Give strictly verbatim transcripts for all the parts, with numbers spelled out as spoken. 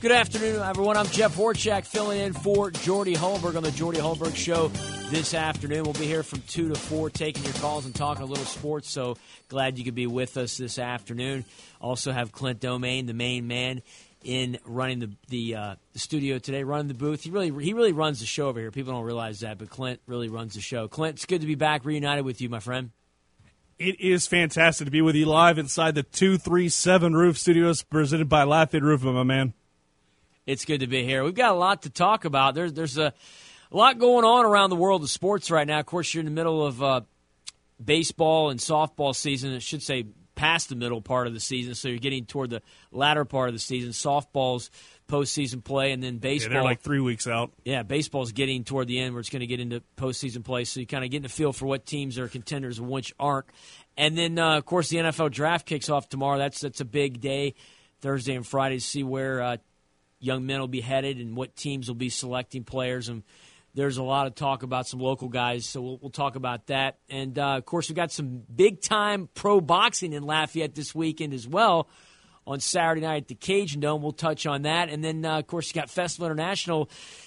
Good afternoon, everyone. I'm Jeff Horchak filling in for Jordy Holmberg on the Jordy Holmberg Show this afternoon. We'll be here from two to four taking your calls and talking a little sports, so glad you could be with us this afternoon. Also have Clint Domain, the main man, in running the the, uh, the studio today, running the booth. He really he really runs the show over here. People don't realize that, but Clint really runs the show. Clint, it's good to be back, reunited with you, my friend. It is fantastic to be with you live inside the two three seven Roof Studios, presented by Lafayette Roofing, my man. It's good to be here. We've got a lot to talk about. There's there's a, a lot going on around the world of sports right now. Of course, you're in the middle of uh, baseball and softball season. I should say past the middle part of the season, so you're getting toward the latter part of the season. Softball's postseason play, and then baseball. Yeah, they're like three weeks out. Yeah, baseball's getting toward the end where it's going to get into postseason play, so you kind of get a feel for what teams are contenders and which aren't. And then, uh, of course, the N F L draft kicks off tomorrow. That's that's a big day, Thursday and Friday, to see where uh, young men will be headed and what teams will be selecting players. And there's a lot of talk about some local guys, so we'll, we'll talk about that. And, uh, of course, we've got some big-time pro boxing in Lafayette this weekend as well on Saturday night at the Cajun Dome. We'll touch on that. And then, uh, of course, you got Festival International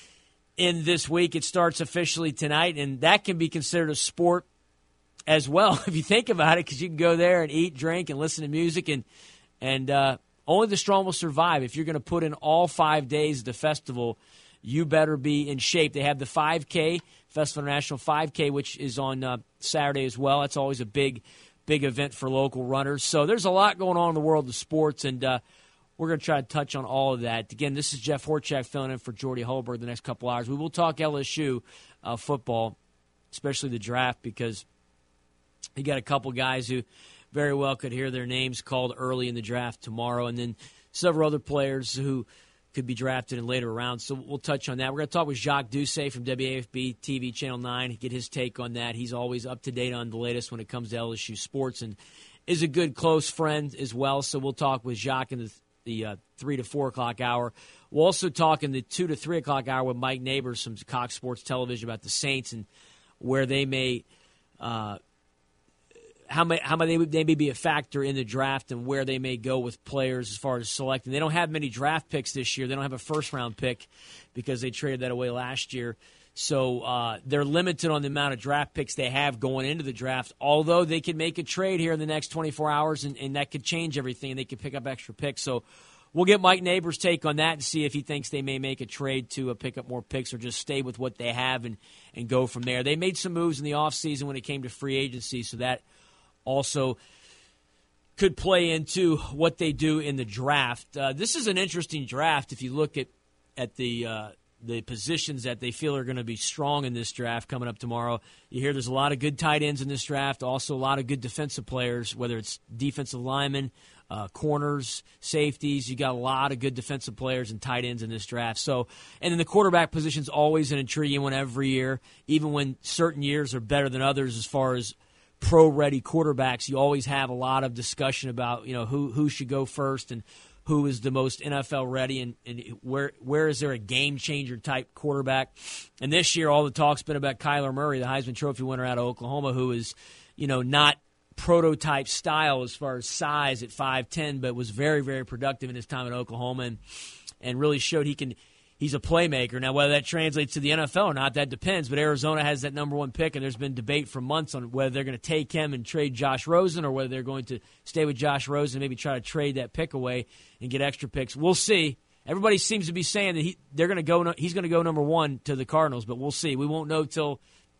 in this week. It starts officially tonight, and that can be considered a sport as well if you think about it, because you can go there and eat, drink, and listen to music, and and uh, only the strong will survive. If you're going to put in all five days of the festival, you better be in shape. They have the five K, Festival International five K, which is on uh, Saturday as well. That's always a big, big event for local runners. So there's a lot going on in the world of sports, and uh, we're going to try to touch on all of that. Again, this is Jeff Horchak filling in for Jordy Holberg the next couple hours. We will talk L S U uh, football, especially the draft, because you got a couple guys who very well could hear their names called early in the draft tomorrow, and then several other players who could be drafted in later rounds. So we'll touch on that. We're going to talk with Jacques Doucet from W A F B T V Channel nine, get his take on that. He's always up to date on the latest when it comes to L S U sports and is a good close friend as well. So we'll talk with Jacques in the, the uh, three to four o'clock hour. We'll also talk in the two to three o'clock hour with Mike Neighbors from Cox Sports Television about the Saints and where they may uh, – how may, how may they, they may be a factor in the draft and where they may go with players as far as selecting. They don't have many draft picks this year. They don't have a first-round pick because they traded that away last year. So uh, they're limited on the amount of draft picks they have going into the draft, although they could make a trade here in the next twenty-four hours, and, and that could change everything, and they could pick up extra picks. So we'll get Mike Neighbors' take on that and see if he thinks they may make a trade to uh, pick up more picks or just stay with what they have and, and go from there. They made some moves in the offseason when it came to free agency, so that also could play into what they do in the draft. Uh, this is an interesting draft if you look at at the uh, the positions that they feel are going to be strong in this draft coming up tomorrow. You hear there's a lot of good tight ends in this draft, also a lot of good defensive players, whether it's defensive linemen, uh, corners, safeties. You got a lot of good defensive players and tight ends in this draft. So, and then the quarterback position is always an intriguing one every year, even when certain years are better than others as far as pro-ready quarterbacks. You always have a lot of discussion about, you know, who who should go first and who is the most N F L ready and, and where where is there a game-changer type quarterback. And this year all the talk's been about Kyler Murray, the Heisman Trophy winner out of Oklahoma, who is, you know, not prototype style as far as size at five ten, but was very, very productive in his time in Oklahoma and, and really showed he can – he's a playmaker. Now, whether that translates to the N F L or not, that depends. But Arizona has that number one pick, and there's been debate for months on whether they're going to take him and trade Josh Rosen or whether they're going to stay with Josh Rosen and maybe try to trade that pick away and get extra picks. We'll see. Everybody seems to be saying that he they're going to go. He's going to go number one to the Cardinals, but we'll see. We won't know till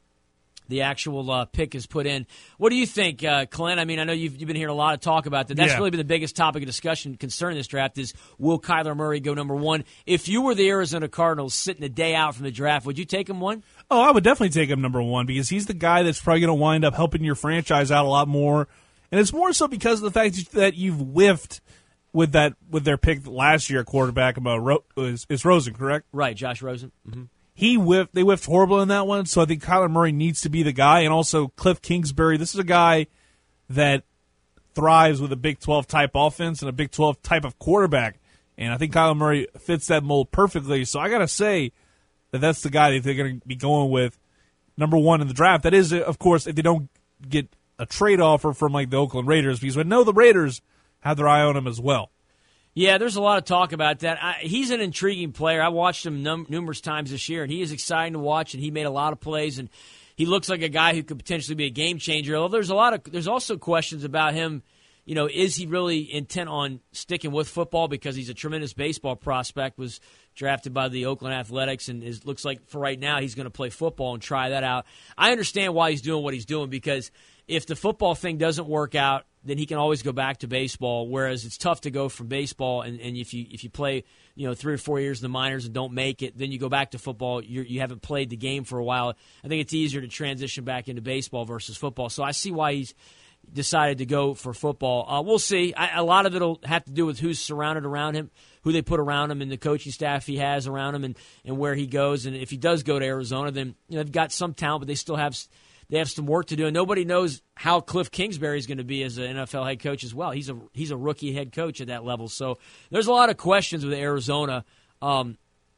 the actual uh, pick is put in. What do you think, uh, Clint? I mean, I know you've, you've been hearing a lot of talk about that. That's yeah. really been the biggest topic of discussion concerning this draft is, will Kyler Murray go number one? If you were the Arizona Cardinals sitting a day out from the draft, would you take him one? Oh, I would definitely take him number one because he's the guy that's probably going to wind up helping your franchise out a lot more. And it's more so because of the fact that you've whiffed with that with their pick last year at quarterback about Ro- is, is Rosen, correct? Right, Josh Rosen. Mm-hmm. He whiffed. They whiffed horrible in that one, so I think Kyler Murray needs to be the guy. And also Cliff Kingsbury. This is a guy that thrives with a Big twelve type offense and a Big twelve type of quarterback. And I think Kyler Murray fits that mold perfectly. So I got to say that that's the guy that they're going to be going with number one in the draft. That is, of course, if they don't get a trade offer from like the Oakland Raiders, because we know the Raiders have their eye on him as well. Yeah, there's a lot of talk about that. I, he's an intriguing player. I watched him num- numerous times this year, and he is exciting to watch, and he made a lot of plays, and he looks like a guy who could potentially be a game changer. Although there's a lot of there's also questions about him. You know, is he really intent on sticking with football because he's a tremendous baseball prospect, was drafted by the Oakland Athletics, and is, looks like for right now he's going to play football and try that out. I understand why he's doing what he's doing, because if the football thing doesn't work out, then he can always go back to baseball, whereas it's tough to go from baseball, and, and if you if you play you know three or four years in the minors and don't make it, then you go back to football. You're, you haven't played the game for a while. I think it's easier to transition back into baseball versus football. So I see why he's decided to go for football. Uh, we'll see. I, a lot of it will have to do with who's surrounded around him, who they put around him, and the coaching staff he has around him, and, and where he goes. And if he does go to Arizona, then you know, they've got some talent, but they still have they have some work to do. And nobody knows how Cliff Kingsbury is going to be as an N F L head coach as well. He's a he's a rookie head coach at that level. So there's a lot of questions with Arizona. Um,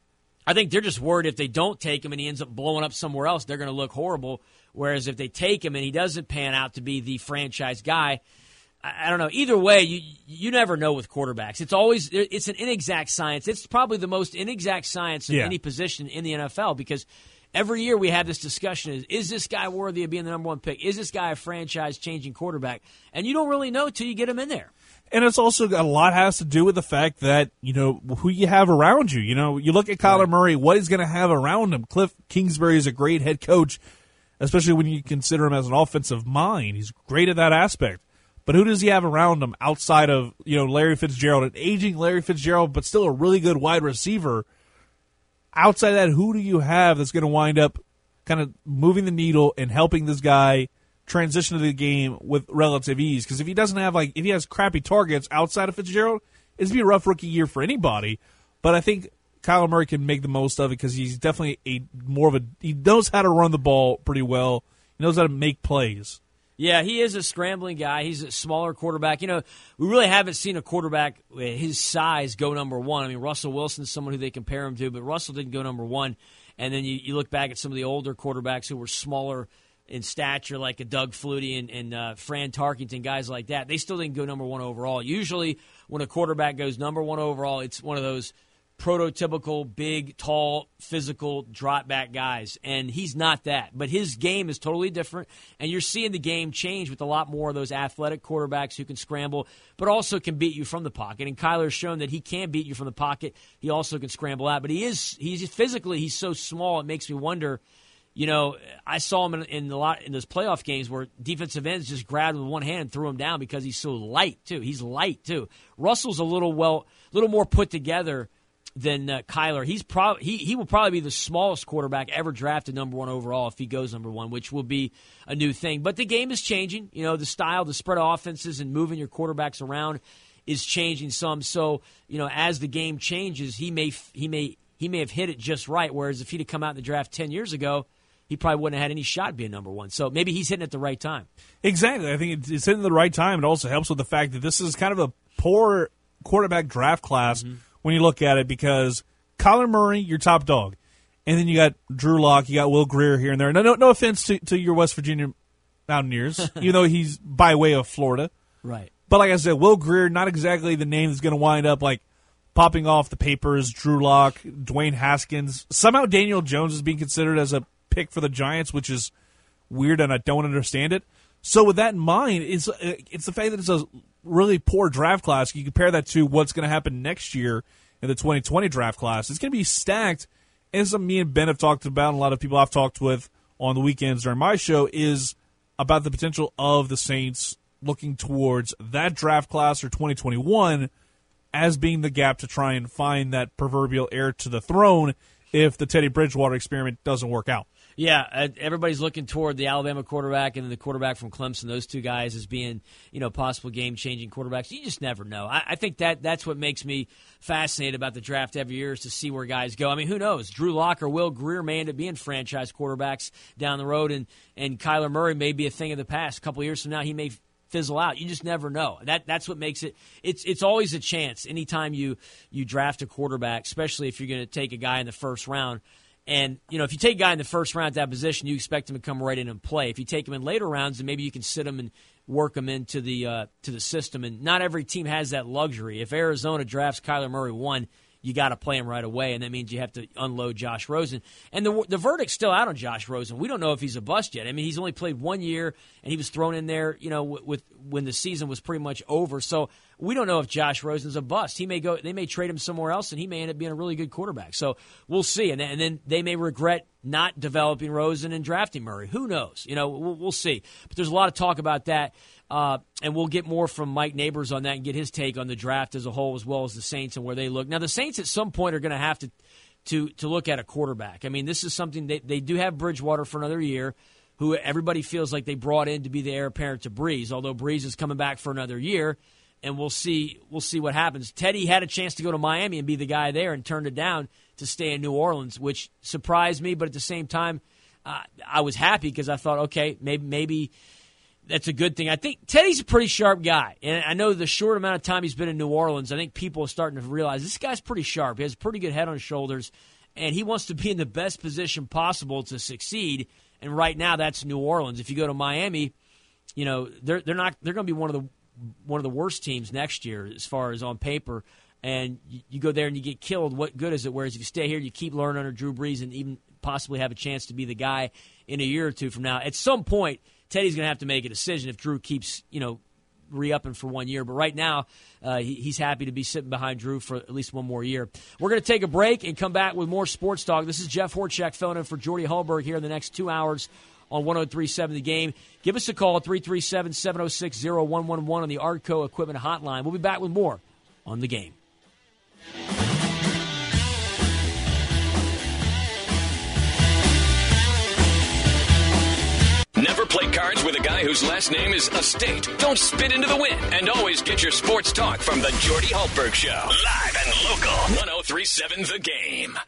I think they're just worried if they don't take him and he ends up blowing up somewhere else, they're going to look horrible. Whereas if they take him and he doesn't pan out to be the franchise guy, I, I don't know. Either way, you you never know with quarterbacks. It's always it's an inexact science. It's probably the most inexact science in yeah. any position in the N F L, because every year we have this discussion: is is this guy worthy of being the number one pick? Is this guy a franchise-changing quarterback? And you don't really know till you get him in there. And it's also a lot has to do with the fact that, you know, who you have around you. You know, you look at Kyler right. Murray, what he's going to have around him. Cliff Kingsbury is a great head coach, especially when you consider him as an offensive mind. He's great at that aspect. But who does he have around him outside of, you know, Larry Fitzgerald, an aging Larry Fitzgerald, but still a really good wide receiver? Outside of that, who do you have that's going to wind up kind of moving the needle and helping this guy transition to the game with relative ease? Because if he doesn't have, like, if he has crappy targets outside of Fitzgerald, it's going to be a rough rookie year for anybody. But I think Kyler Murray can make the most of it because he's definitely a more of a, he knows how to run the ball pretty well. He knows how to make plays. Yeah, he is a scrambling guy. He's a smaller quarterback. You know, we really haven't seen a quarterback his size go number one. I mean, Russell Wilson is someone who they compare him to, but Russell didn't go number one. And then you, you look back at some of the older quarterbacks who were smaller in stature, like a Doug Flutie and, and uh, Fran Tarkenton, guys like that. They still didn't go number one overall. Usually when a quarterback goes number one overall, it's one of those prototypical, big, tall, physical, drop-back guys, and he's not that. But his game is totally different, and you're seeing the game change with a lot more of those athletic quarterbacks who can scramble, but also can beat you from the pocket. And Kyler's shown that he can beat you from the pocket. He also can scramble out, but he is he's physically he's so small. It makes me wonder. You know, I saw him in, in a lot in those playoff games where defensive ends just grabbed him with one hand and threw him down because he's so light too. He's light too. Russell's a little well, little more put together than uh, Kyler. He's probably he he will probably be the smallest quarterback ever drafted number one overall if he goes number one, which will be a new thing. But the game is changing. You know, the style, the spread of offenses, and moving your quarterbacks around is changing some. So you know, as the game changes, he may he may he may have hit it just right. Whereas if he'd have come out in the draft ten years ago, he probably wouldn't have had any shot being number one. So maybe he's hitting at the right time. Exactly. I think it's hitting at the right time. It also helps with the fact that this is kind of a poor quarterback draft class. Mm-hmm. When you look at it, because Kyler Murray, your top dog, and then you got Drew Lock, you got Will Grier here and there. No, no, no offense to, to your West Virginia Mountaineers, even though he's by way of Florida. Right. But like I said, Will Grier, not exactly the name that's going to wind up like popping off the papers. Drew Lock, Dwayne Haskins. Somehow Daniel Jones is being considered as a pick for the Giants, which is weird, and I don't understand it. So with that in mind, it's it's the fact that it's a really poor draft class. You compare that to what's going to happen next year in the twenty twenty draft class. It's going to be stacked, and something me and Ben have talked about, and a lot of people I've talked with on the weekends during my show, is about the potential of the Saints looking towards that draft class for twenty twenty-one as being the gap to try and find that proverbial heir to the throne if the Teddy Bridgewater experiment doesn't work out. Yeah, everybody's looking toward the Alabama quarterback and then the quarterback from Clemson, those two guys as being, you know, possible game-changing quarterbacks. You just never know. I, I think that that's what makes me fascinated about the draft every year, is to see where guys go. I mean, who knows? Drew Lock or Will Grier may end up being franchise quarterbacks down the road, and, and Kyler Murray may be a thing of the past. A couple years from now, he may fizzle out. You just never know. That that's what makes it. It's it's always a chance. Anytime you you draft a quarterback, especially if you're going to take a guy in the first round. And, you know, if you take a guy in the first round at that position, you expect him to come right in and play. If you take him in later rounds, then maybe you can sit him and work him into the uh, to the system. And not every team has that luxury. If Arizona drafts Kyler Murray one, you got to play him right away, and that means you have to unload Josh Rosen. And the the verdict's still out on Josh Rosen. We don't know if he's a bust yet. I mean, he's only played one year, and he was thrown in there, you know, with, with when the season was pretty much over. So we don't know if Josh Rosen's a bust. He may go. They may trade him somewhere else, and he may end up being a really good quarterback. So we'll see. And then, and then they may regret not developing Rosen and drafting Murray. Who knows? You know, we'll, we'll see. But there's a lot of talk about that. Uh, and we'll get more from Mike Neighbors on that and get his take on the draft as a whole, as well as the Saints and where they look. Now, the Saints at some point are going to have to to to look at a quarterback. I mean, this is something they, they do have Bridgewater for another year, who everybody feels like they brought in to be the heir apparent to Breeze, although Breeze is coming back for another year, and we'll see we'll see what happens. Teddy had a chance to go to Miami and be the guy there and turned it down to stay in New Orleans, which surprised me, but at the same time, uh, I was happy because I thought, okay, maybe maybe – that's a good thing. I think Teddy's a pretty sharp guy. And I know the short amount of time he's been in New Orleans, I think people are starting to realize this guy's pretty sharp. He has a pretty good head on his shoulders, and he wants to be in the best position possible to succeed. And right now, that's New Orleans. If you go to Miami, you know, they're they're not they're going to be one of the one of the worst teams next year as far as on paper. And you, you go there and you get killed. What good is it? Whereas if you stay here, you keep learning under Drew Brees and even possibly have a chance to be the guy in a year or two from now. At some point, Teddy's going to have to make a decision if Drew keeps, you know, re-upping for one year. But right now, uh, he, he's happy to be sitting behind Drew for at least one more year. We're going to take a break and come back with more sports talk. This is Jeff Horchak filling in for Jordy Hulberg here in the next two hours on one oh three point seven The Game. Give us a call at three three seven, seven oh six, oh one one one on the Arco Equipment Hotline. We'll be back with more on The Game. Never play cards with a guy whose last name is Estate. Don't spit into the wind. And always get your sports talk from the Jordy Hultberg Show. Live and local. one oh three point seven The Game.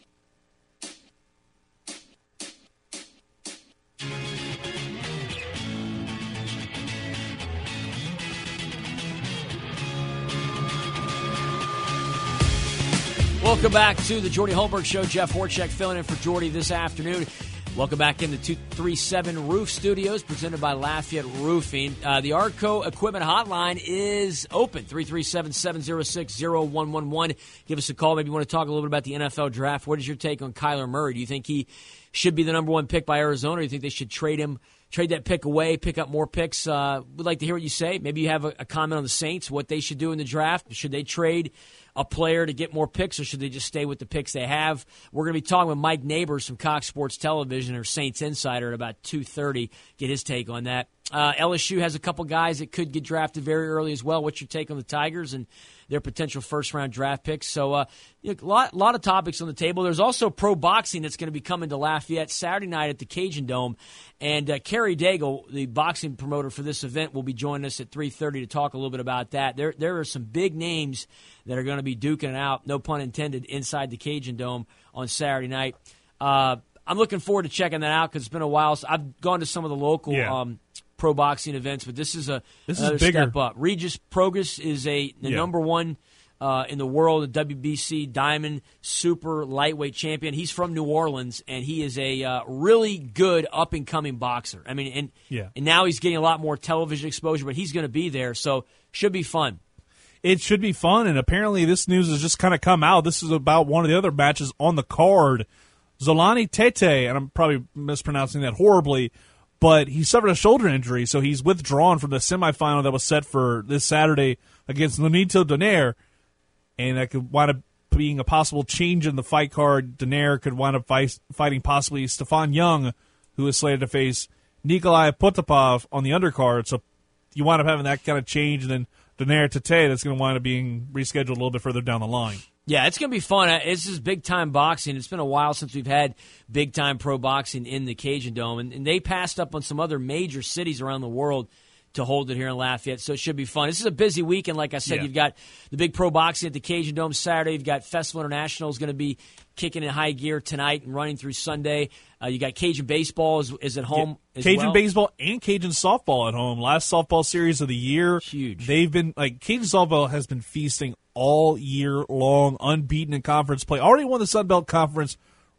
Welcome back to the Jordy Hultberg Show. Jeff Horchak filling in for Jordy this afternoon. Welcome back in the two three seven Roof Studios, presented by Lafayette Roofing. Uh, the Arco Equipment Hotline is open, three three seven, seven oh six, oh one one one. Give us a call. Maybe you want to talk a little bit about the N F L draft. What is your take on Kyler Murray? Do you think he should be the number one pick by Arizona, or do you think they should trade him, trade that pick away, pick up more picks? Uh, we'd like to hear what you say. Maybe you have a, a comment on the Saints, what they should do in the draft. Should they trade a player to get more picks, or should they just stay with the picks they have? We're going to be talking with Mike Neighbors from Cox Sports Television, or Saints Insider, at about two thirty. Get his take on that. Uh, L S U has a couple guys that could get drafted very early as well. What's your take on the Tigers and their potential first-round draft picks? So uh, you know, a lot, lot of topics on the table. There's also pro boxing that's going to be coming to Lafayette Saturday night at the Cajun Dome. And uh, Kerry Daigle, the boxing promoter for this event, will be joining us at three thirty to talk a little bit about that. There, there are some big names that are going to be duking it out, no pun intended, inside the Cajun Dome on Saturday night. Uh, I'm looking forward to checking that out because it's been a while. So I've gone to some of the local yeah. um, pro boxing events, but this is a this another is bigger. step up. Regis Progress is a the yeah. number one uh, in the world, the W B C Diamond Super Lightweight Champion. He's from New Orleans, and he is a uh, really good up-and-coming boxer. I mean, and, yeah. and now he's getting a lot more television exposure, but he's going to be there, so should be fun. It should be fun, and apparently this news has just kind of come out. This is about one of the other matches on the card. Zolani Tete, and I'm probably mispronouncing that horribly, but he suffered a shoulder injury, so he's withdrawn from the semifinal that was set for this Saturday against Nonito Donaire, and that could wind up being a possible change in the fight card. Donaire could wind up fight, fighting possibly Stefan Young, who is slated to face Nikolai Potapov on the undercard, so you wind up having that kind of change, and then Donaire Tete, that's going to wind up being rescheduled a little bit further down the line. Yeah, it's going to be fun. This is big-time boxing. It's been a while since we've had big-time pro boxing in the Cajun Dome, and, and they passed up on some other major cities around the world to hold it here in Lafayette, so it should be fun. This is a busy weekend. Like I said, yeah. You've got the big pro boxing at the Cajun Dome Saturday. You've got Festival International is going to be kicking in high gear tonight and running through Sunday. Uh, you got Cajun baseball is, is at home yeah. as Cajun well. baseball and Cajun softball at home. Last softball series of the year. Huge. They've been like Cajun softball has been feasting all year long, unbeaten in conference play. Already won the Sun Belt Conference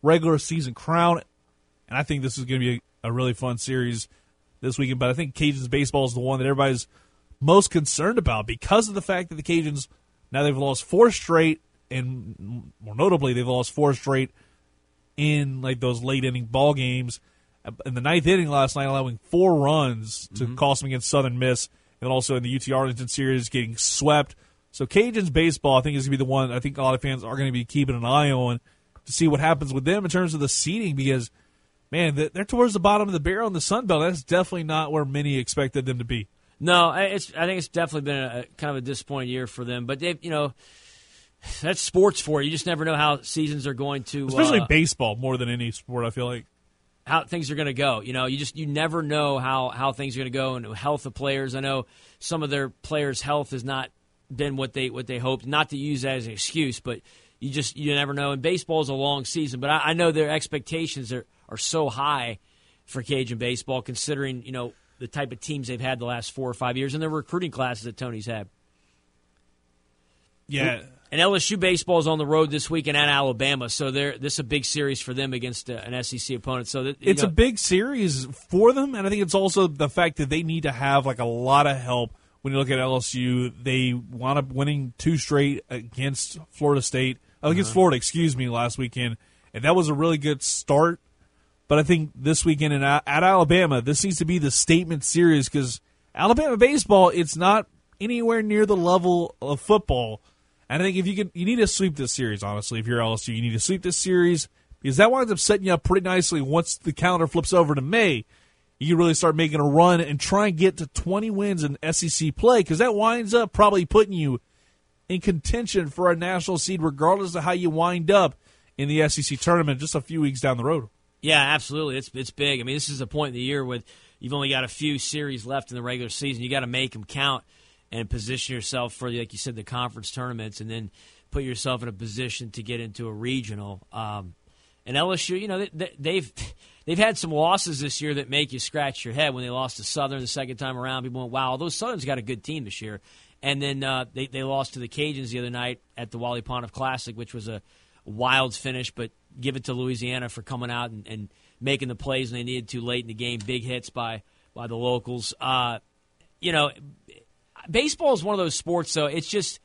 regular season crown. And I think this is going to be a, a really fun series this weekend. But I think Cajuns baseball is the one that everybody's most concerned about because of the fact that the Cajuns, now they've lost four straight, and more notably, they've lost four straight in like those late inning ball games. In the ninth inning last night, allowing four runs to mm-hmm. cost them against Southern Miss, and also in the U T Arlington series getting swept. So Cajuns baseball, I think, is going to be the one I think a lot of fans are going to be keeping an eye on to see what happens with them in terms of the seeding because, man, they're towards the bottom of the barrel in the Sun Belt. That's definitely not where many expected them to be. No, it's, I think it's definitely been a, kind of a disappointing year for them. But, they, you know, that's sports for you. You just never know how seasons are going to. Especially uh, baseball more than any sport, I feel like. How things are going to go. You know, you just you never know how, how things are going to go and health of players. I know some of their players' health has not been what they what they hoped. Not to use that as an excuse, but you just you never know. And baseball is a long season, but I, I know their expectations are, are so high for Cajun baseball, considering you know the type of teams they've had the last four or five years and the recruiting classes that Tony's had. Yeah. And L S U baseball is on the road this weekend at Alabama, so this is a big series for them against uh, an S E C opponent. So that, it's know, a big series for them, and I think it's also the fact that they need to have like a lot of help. When you look at L S U, they wound up winning two straight against Florida State, uh, against uh-huh. Florida, excuse me, last weekend, and that was a really good start. But I think this weekend in, at Alabama, this needs to be the statement series because Alabama baseball, it's not anywhere near the level of football. And I think if you can, you need to sweep this series, honestly. If you're L S U, you need to sweep this series because that winds up setting you up pretty nicely once the calendar flips over to May. You can really start making a run and try and get to twenty wins in S E C play because that winds up probably putting you in contention for a national seed regardless of how you wind up in the S E C tournament just a few weeks down the road. Yeah, absolutely. It's it's big. I mean, this is a point in the year where you've only got a few series left in the regular season. You got to make them count and position yourself for, like you said, the conference tournaments, and then put yourself in a position to get into a regional. Um, and L S U, you know, they, they've they've had some losses this year that make you scratch your head. When they lost to Southern the second time around, people went, "Wow, those Southern's got a good team this year." And then uh, they they lost to the Cajuns the other night at the Wally Pontiff Classic, which was a wild finish, but give it to Louisiana for coming out and, and making the plays when they needed to late in the game. Big hits by by the locals. Uh, you know. Baseball is one of those sports, so it's just,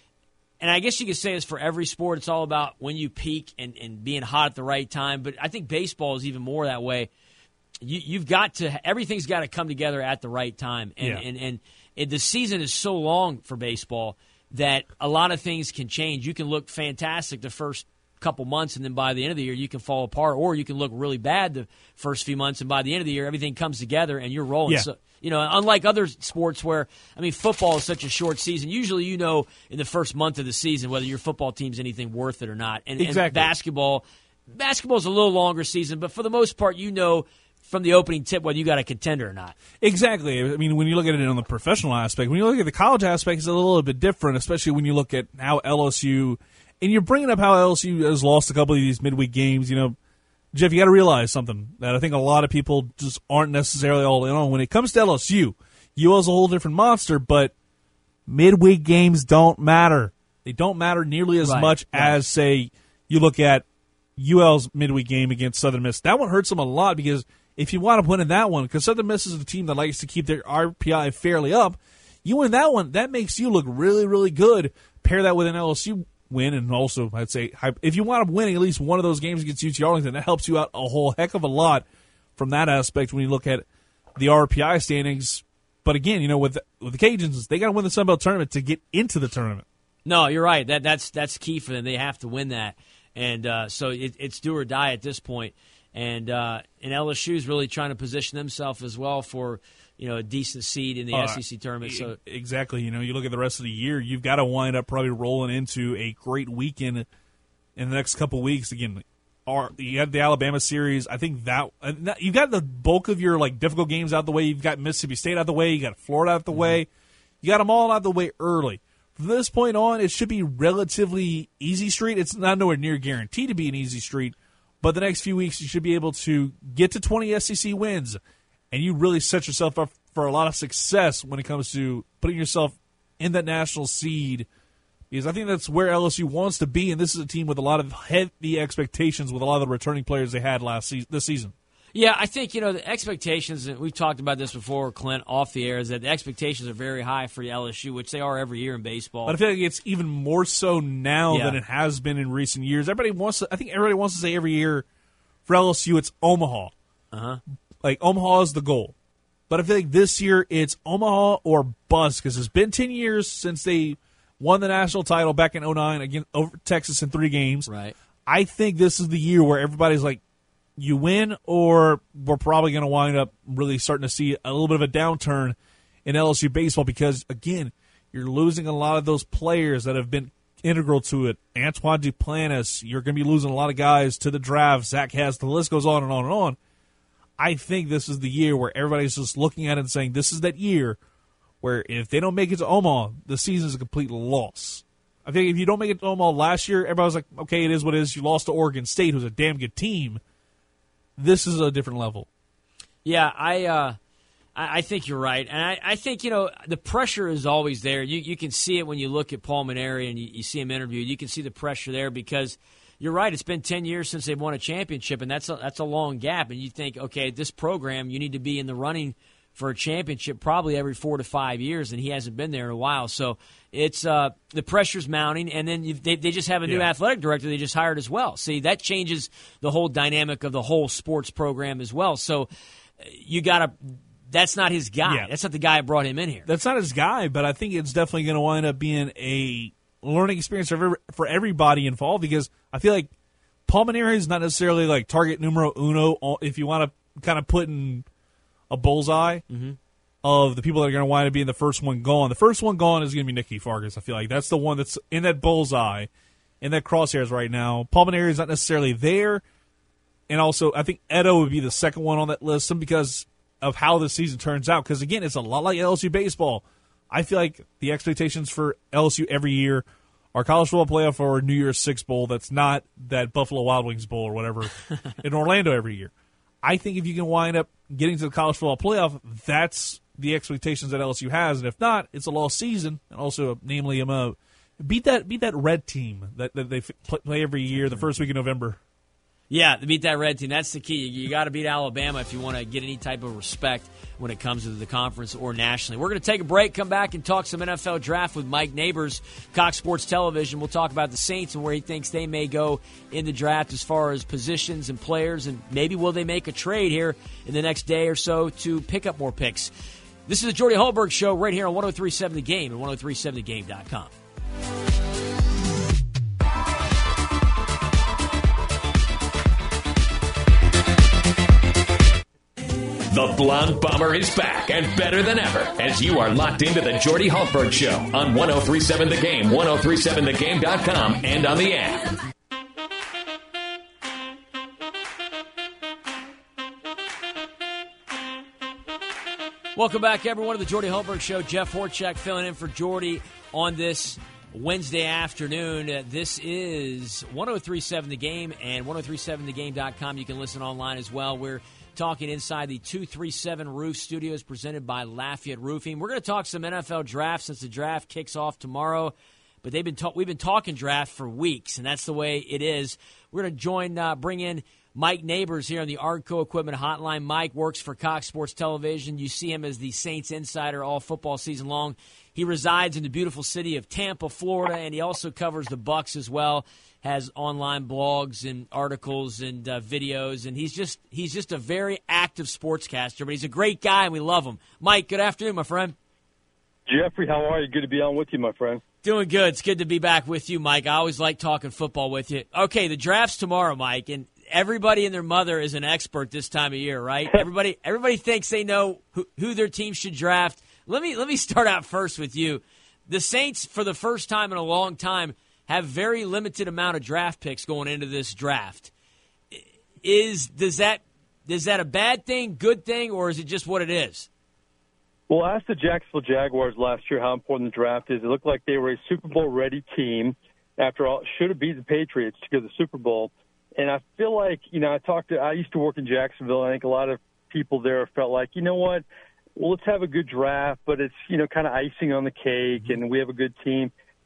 and I guess you could say it's for every sport. It's all about when you peak and, and being hot at the right time. But I think baseball is even more that way. You, you've got to, everything's got to come together at the right time. And, yeah. and, and it, the season is so long for baseball that a lot of things can change. You can look fantastic the first couple months, and then by the end of the year, you can fall apart, or you can look really bad the first few months, and by the end of the year, everything comes together and you're rolling. Yeah. So, you know, unlike other sports where, I mean, football is such a short season. Usually you know in the first month of the season whether your football team's anything worth it or not. And, exactly. and basketball, basketball's a little longer season, but for the most part, you know from the opening tip whether you got a contender or not. Exactly. I mean, when you look at it on the professional aspect, when you look at the college aspect, it's a little bit different, especially when you look at how L S U, and you're bringing up how L S U has lost a couple of these midweek games, you know, Jeff, you got to realize something that I think a lot of people just aren't necessarily all in on. When it comes to L S U, U L's a whole different monster, but midweek games don't matter. They don't matter nearly as right, much right. as, say, you look at U L's midweek game against Southern Miss. That one hurts them a lot because if you want to win in that one, because Southern Miss is a team that likes to keep their R P I fairly up, you win that one, that makes you look really, really good. Pair that with an L S U win, and also I'd say if you want to win at least one of those games against U T Arlington, that helps you out a whole heck of a lot from that aspect when you look at the R P I standings. But again, you know, with the, with the Cajuns, they got to win the Sun Belt tournament to get into the tournament. No, you're right. That that's that's key for them. They have to win that, and uh, so it, it's do or die at this point. And uh, and L S U is really trying to position themselves as well for, you know, a decent seed in the uh, S E C tournament. So exactly, you know, you look at the rest of the year, you've got to wind up probably rolling into a great weekend in the next couple weeks. Again, our, you have the Alabama series. I think that you've got the bulk of your like difficult games out the way. You've got Mississippi State out the way. You got Florida out the mm-hmm. way. You got them all out the way early. From this point on, it should be relatively easy street. It's not nowhere near guaranteed to be an easy street, but the next few weeks you should be able to get to twenty S E C wins. And you really set yourself up for a lot of success when it comes to putting yourself in that national seed. because I think that's where L S U wants to be, and this is a team with a lot of heavy expectations with a lot of the returning players they had last se- this season. Yeah, I think, you know, the expectations, and we've talked about this before, Clint, off the air, is that the expectations are very high for L S U, which they are every year in baseball. But I feel like it's even more so now Yeah. than it has been in recent years. Everybody wants to, I think everybody wants to say every year for L S U it's Omaha. Uh-huh. Like, Omaha is the goal. But I feel like this year it's Omaha or bust, because it's been ten years since they won the national title back in oh nine against over Texas in three games. Right. I think this is the year where everybody's like, you win, or we're probably going to wind up really starting to see a little bit of a downturn in L S U baseball because, again, you're losing a lot of those players that have been integral to it. Antoine Duplantis, you're going to be losing a lot of guys to the draft. Zach Hess, the list goes on and on and on. I think this is the year where everybody's just looking at it and saying this is that year where if they don't make it to Omaha, the season is a complete loss. I think if you don't make it to Omaha last year, everybody was like, okay, it is what it is. You lost to Oregon State, who's a damn good team. This is a different level. Yeah, I uh, I, I think you're right. And I, I think, you know, the pressure is always there. You you can see it when you look at Paul Mainieri and you, you see him interviewed. You can see the pressure there because you're right. It's been ten years since they've won a championship, and that's a, that's a long gap. And you think, okay, this program, you need to be in the running for a championship probably every four to five years, and he hasn't been there in a while. So it's uh, the pressure's mounting, and then you, they, they just have a new Yeah. athletic director they just hired as well. See, that changes the whole dynamic of the whole sports program as well. So uh, you got to – that's not his guy. Yeah. That's not the guy that brought him in here. That's not his guy, but I think it's definitely going to wind up being a learning experience for every, for everybody involved because I feel like Paul Mainieri is not necessarily like target numero uno if you want to kind of put in – a bullseye mm-hmm. of the people that are going to wind up being the first one gone. The first one gone is going to be Nicky Fargas. I feel like that's the one that's in that bullseye, in that crosshairs right now. Paul Mainieri is not necessarily there, and also I think Edo would be the second one on that list simply because of how the season turns out. Because again, it's a lot like L S U baseball. I feel like the expectations for L S U every year are college football playoff or New Year's Six bowl. That's not that Buffalo Wild Wings bowl or whatever in Orlando every year. I think if you can wind up getting to the college football playoff, that's the expectations that L S U has, and if not, it's a lost season. And also, namely, um, uh, beat that beat that red team that, that they play every year the first week of November. Yeah, to beat that red team, that's the key. You got to beat Alabama if you want to get any type of respect when it comes to the conference or nationally. We're going to take a break, come back, and talk some N F L draft with Mike Neighbors, Cox Sports Television. We'll talk about the Saints and where he thinks they may go in the draft as far as positions and players, and maybe will they make a trade here in the next day or so to pick up more picks. This is the Jordy Hultberg Show right here on one oh three point seven The Game and ten thirty-seven the game dot com. The Blonde Bomber is back and better than ever as you are locked into the Jordy Hultberg Show on ten thirty-seven The Game, ten thirty-seven the game dot com, and on the app. Welcome back, everyone, to the Jordy Hultberg Show. Jeff Horchak filling in for Jordy on this Wednesday afternoon. Uh, this is ten thirty-seven The Game and ten thirty-seven the game dot com. You can listen online as well. We're talking inside the two thirty-seven Roof Studios presented by Lafayette Roofing. We're going to talk some N F L draft since the draft kicks off tomorrow. But they've been ta- we've been talking draft for weeks, and that's the way it is. We're going to join, uh, bring in Mike Neighbors here on the Arco Equipment Hotline. Mike works for Cox Sports Television. You see him as the Saints insider all football season long. He resides in the beautiful city of Tampa, Florida, and he also covers the Bucs as well. Has online blogs and articles and uh, videos, and he's just he's just a very active sportscaster. But he's a great guy, and we love him. Mike, good afternoon, my friend. Jeffrey, how are you? Good to be on with you, my friend. Doing good. It's good to be back with you, Mike. I always like talking football with you. Okay, the draft's tomorrow, Mike, and everybody and their mother is an expert this time of year, right? everybody everybody thinks they know who, who their team should draft. Let me let me start out first with you. The Saints, for the first time in a long time, have very limited amount of draft picks going into this draft. Is does that is that a bad thing, good thing, or is it just what it is? Well, I asked the Jacksonville Jaguars last year how important the draft is. It looked like they were a Super Bowl ready team. After all, should have beat the Patriots to go to the Super Bowl. And I feel like, you know, I talked to I used to work in Jacksonville. I think a lot of people there felt like, you know what, well, let's have a good draft, but it's, you know, kind of icing on the cake, and we have a good team.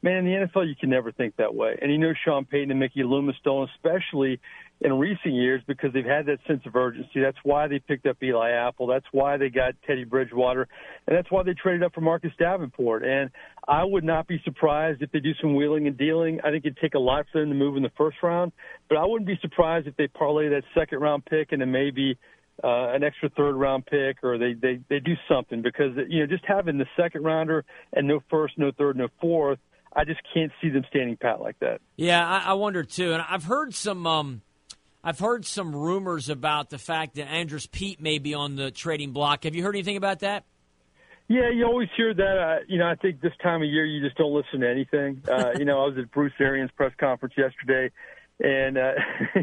Man, in the N F L, you can never think that way. And you know Sean Payton and Mickey Loomis don't, especially in recent years, because they've had that sense of urgency. That's why they picked up Eli Apple. That's why they got Teddy Bridgewater. And that's why they traded up for Marcus Davenport. And I would not be surprised if they do some wheeling and dealing. I think it'd take a lot for them to move in the first round. But I wouldn't be surprised if they parlay that second-round pick and then maybe uh, an extra third-round pick, or they, they, they do something. Because, you know, just having the second-rounder and no first, no third, no fourth, I just can't see them standing pat like that. Yeah, I, I wonder too. And I've heard some, um, I've heard some rumors about the fact that Andrus Peat may be on the trading block. Have you heard anything about that? Yeah, you always hear that. Uh, you know, I think this time of year you just don't listen to anything. Uh, you know, I was at Bruce Arians' press conference yesterday, and uh,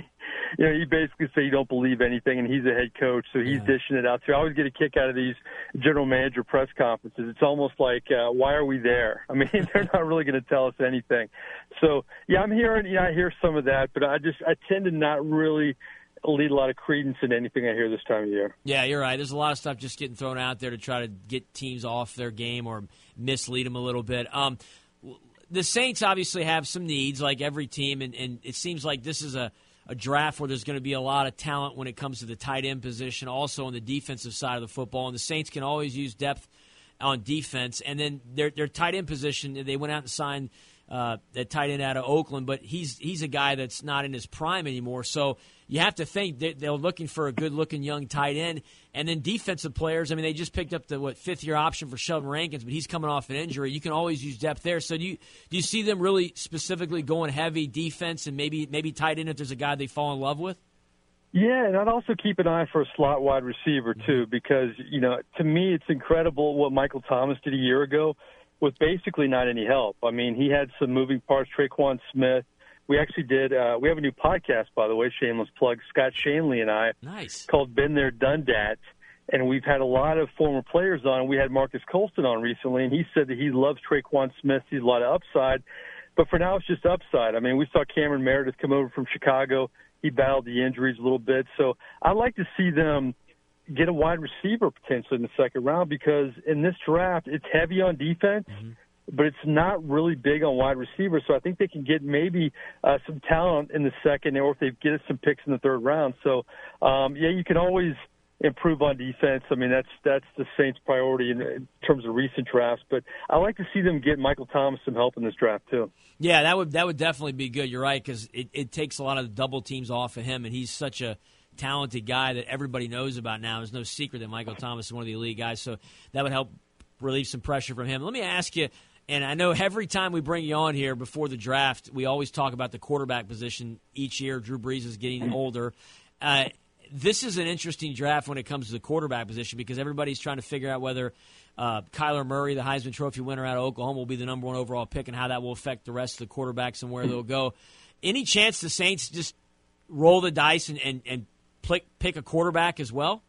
you know, he basically said you don't believe anything, and he's a head coach, so he's yeah. dishing it out. So I always get a kick out of these general manager press conferences. It's almost like, uh, why are we there? I mean, they're not really going to tell us anything. So yeah, I'm hearing, you know, I hear some of that, but I just I tend to not really lead a lot of credence in anything I hear this time of year. Yeah, you're right. There's a lot of stuff just getting thrown out there to try to get teams off their game or mislead them a little bit. Um, the Saints obviously have some needs, like every team, and, and it seems like this is a, a draft where there's going to be a lot of talent when it comes to the tight end position, also on the defensive side of the football. And the Saints can always use depth on defense. And then their their tight end position, they went out and signed uh, that tight end out of Oakland, but he's he's a guy that's not in his prime anymore. So you have to think that they're looking for a good-looking young tight end. And then defensive players, I mean, they just picked up the, what, fifth-year option for Sheldon Rankins, but he's coming off an injury. You can always use depth there. So do you do you see them really specifically going heavy defense and maybe maybe tight end if there's a guy they fall in love with? Yeah, and I'd also keep an eye for a slot wide receiver, too, because, you know, to me it's incredible what Michael Thomas did a year ago with basically not any help. I mean, he had some moving parts, Traquan Smith. We actually did, uh, we have a new podcast, by the way, shameless plug, Scott Shanley and I, nice. called Been There, Done Dat. And we've had a lot of former players on. We had Marcus Colston on recently, and he said that he loves Traquan Smith. He's a lot of upside. But for now, it's just upside. I mean, we saw Cameron Meredith come over from Chicago. He battled the injuries a little bit. So I'd like to see them get a wide receiver potentially in the second round, because in this draft, it's heavy on defense. Mm-hmm. But it's not really big on wide receivers, so I think they can get maybe uh, some talent in the second, or if they get us some picks in the third round. So, um, yeah, you can always improve on defense. I mean, that's that's the Saints' priority in, in terms of recent drafts. But I like to see them get Michael Thomas some help in this draft too. Yeah, that would that would definitely be good. You're right, because it, it takes a lot of the double teams off of him, and he's such a talented guy that everybody knows about now. There's no secret that Michael Thomas is one of the elite guys, so that would help relieve some pressure from him. Let me ask you. And I know every time we bring you on here before the draft, we always talk about the quarterback position each year. Drew Brees is getting older. Uh, this is an interesting draft when it comes to the quarterback position, because everybody's trying to figure out whether uh, Kyler Murray, the Heisman Trophy winner out of Oklahoma, will be the number one overall pick and how that will affect the rest of the quarterbacks and where they'll go. Any chance the Saints just roll the dice and, and, and pick, pick a quarterback as well?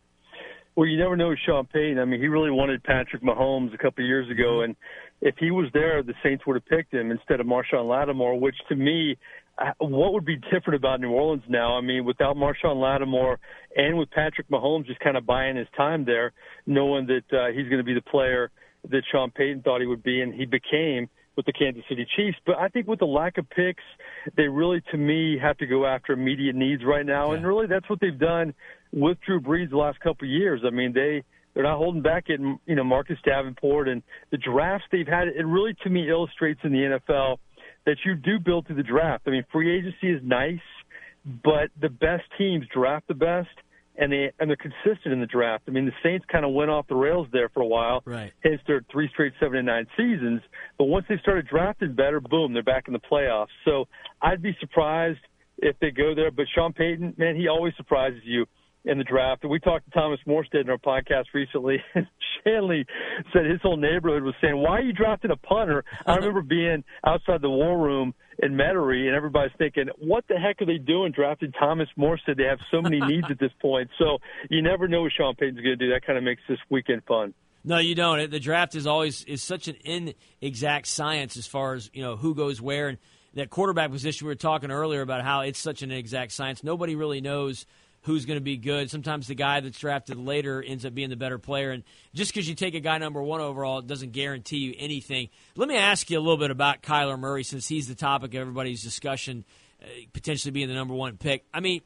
Well, you never know with Sean Payton. I mean, he really wanted Patrick Mahomes a couple of years ago, and if he was there, the Saints would have picked him instead of Marshawn Lattimore, which to me, what would be different about New Orleans now? I mean, without Marshawn Lattimore and with Patrick Mahomes just kind of buying his time there, knowing that uh, he's going to be the player that Sean Payton thought he would be, and he became with the Kansas City Chiefs. But I think with the lack of picks, they really, to me, have to go after immediate needs right now. Yeah. And really, that's what they've done with Drew Brees the last couple of years. I mean, they, they're not holding back at, you know, Marcus Davenport, and the drafts they've had. It really, to me, illustrates in the N F L that you do build through the draft. I mean, free agency is nice, but the best teams draft the best, and they and they're consistent in the draft. I mean, the Saints kind of went off the rails there for a while, right? Hence their three straight seven and nine seasons. But once they started drafting better, boom, they're back in the playoffs. So I'd be surprised if they go there. But Sean Payton, man, he always surprises you in the draft. And we talked to Thomas Morstead in our podcast recently, and Shanley said his whole neighborhood was saying, why are you drafting a punter? I remember being outside the war room in Metairie, and everybody's thinking, what the heck are they doing drafting Thomas Morstead? They have so many needs at this point. So you never know what Sean Payton's going to do. That kind of makes this weekend fun. No, you don't. The draft is always is such an inexact science as far as, you know, who goes where. And that quarterback position, we were talking earlier about how it's such an exact science. Nobody really knows who's going to be good. Sometimes the guy that's drafted later ends up being the better player. And just because you take a guy number one overall, it doesn't guarantee you anything. Let me ask you a little bit about Kyler Murray, since he's the topic of everybody's discussion, uh, potentially being the number one pick. I mean,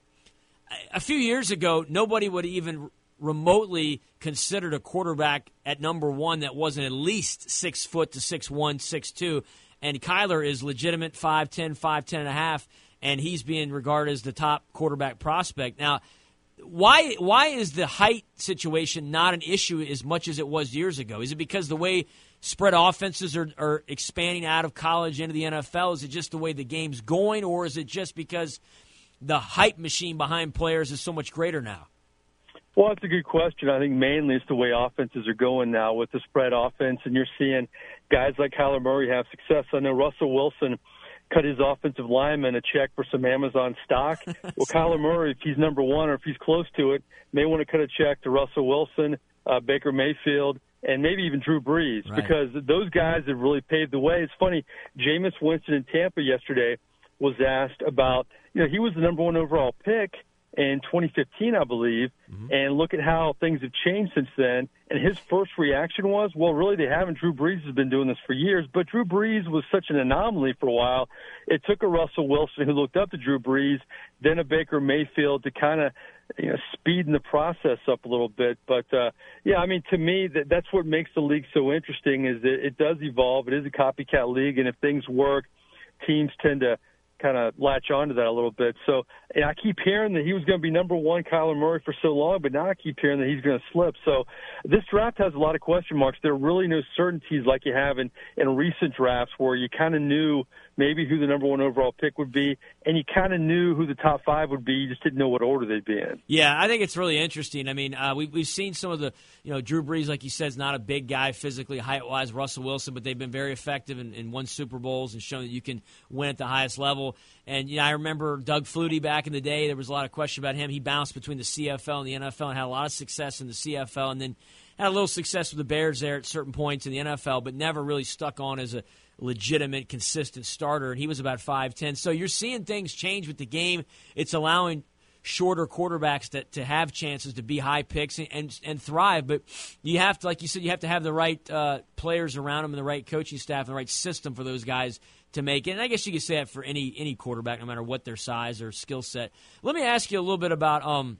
a few years ago, nobody would even remotely considered a quarterback at number one that wasn't at least six foot to six one, six two. And Kyler is legitimate five ten, five ten and a half, and he's being regarded as the top quarterback prospect. Now, why why is the height situation not an issue as much as it was years ago? Is it because the way spread offenses are, are expanding out of college into the N F L? Is it just the way the game's going, or is it just because the hype machine behind players is so much greater now? Well, that's a good question. I think mainly it's the way offenses are going now with the spread offense, and you're seeing guys like Kyler Murray have success. I know Russell Wilson cut his offensive lineman a check for some Amazon stock. Well, Kyler Murray, if he's number one or if he's close to it, may want to cut a check to Russell Wilson, uh, Baker Mayfield, and maybe even Drew Brees, right, because those guys have really paved the way. It's funny, Jameis Winston in Tampa yesterday was asked about, you know, he was the number one overall pick in twenty fifteen, I believe, mm-hmm. and look at how things have changed since then. And his first reaction was, well, really, they haven't. Drew Brees has been doing this for years, but Drew Brees was such an anomaly for a while. It took a Russell Wilson who looked up to Drew Brees, then a Baker Mayfield to kind of, you know, speeding the process up a little bit. But, uh, yeah, I mean, to me, that, that's what makes the league so interesting is that it does evolve. It is a copycat league, and if things work, teams tend to kind of latch onto that a little bit. So and I keep hearing that he was going to be number one, Kyler Murray, for so long, but now I keep hearing that he's going to slip. So this draft has a lot of question marks. There are really no certainties like you have in, in recent drafts where you kind of knew maybe who the number one overall pick would be, and you kind of knew who the top five would be. You just didn't know what order they'd be in. Yeah, I think it's really interesting. I mean, uh, we, we've seen some of the, you know, Drew Brees, like you said, is not a big guy physically, height-wise, Russell Wilson, but they've been very effective and, and won Super Bowls and shown that you can win at the highest level. And, you know, I remember Doug Flutie back in the day. There was a lot of question about him. He bounced between the C F L and the N F L and had a lot of success in the C F L and then had a little success with the Bears there at certain points in the N F L, but never really stuck on as a legitimate, consistent starter, and he was about five ten. So you're seeing things change with the game. It's allowing shorter quarterbacks to, to have chances to be high picks and, and and thrive, but you have to, like you said, you have to have the right uh, players around them and the right coaching staff and the right system for those guys to make it. And I guess you could say that for any any quarterback, no matter what their size or skill set. Let me ask you a little bit about um,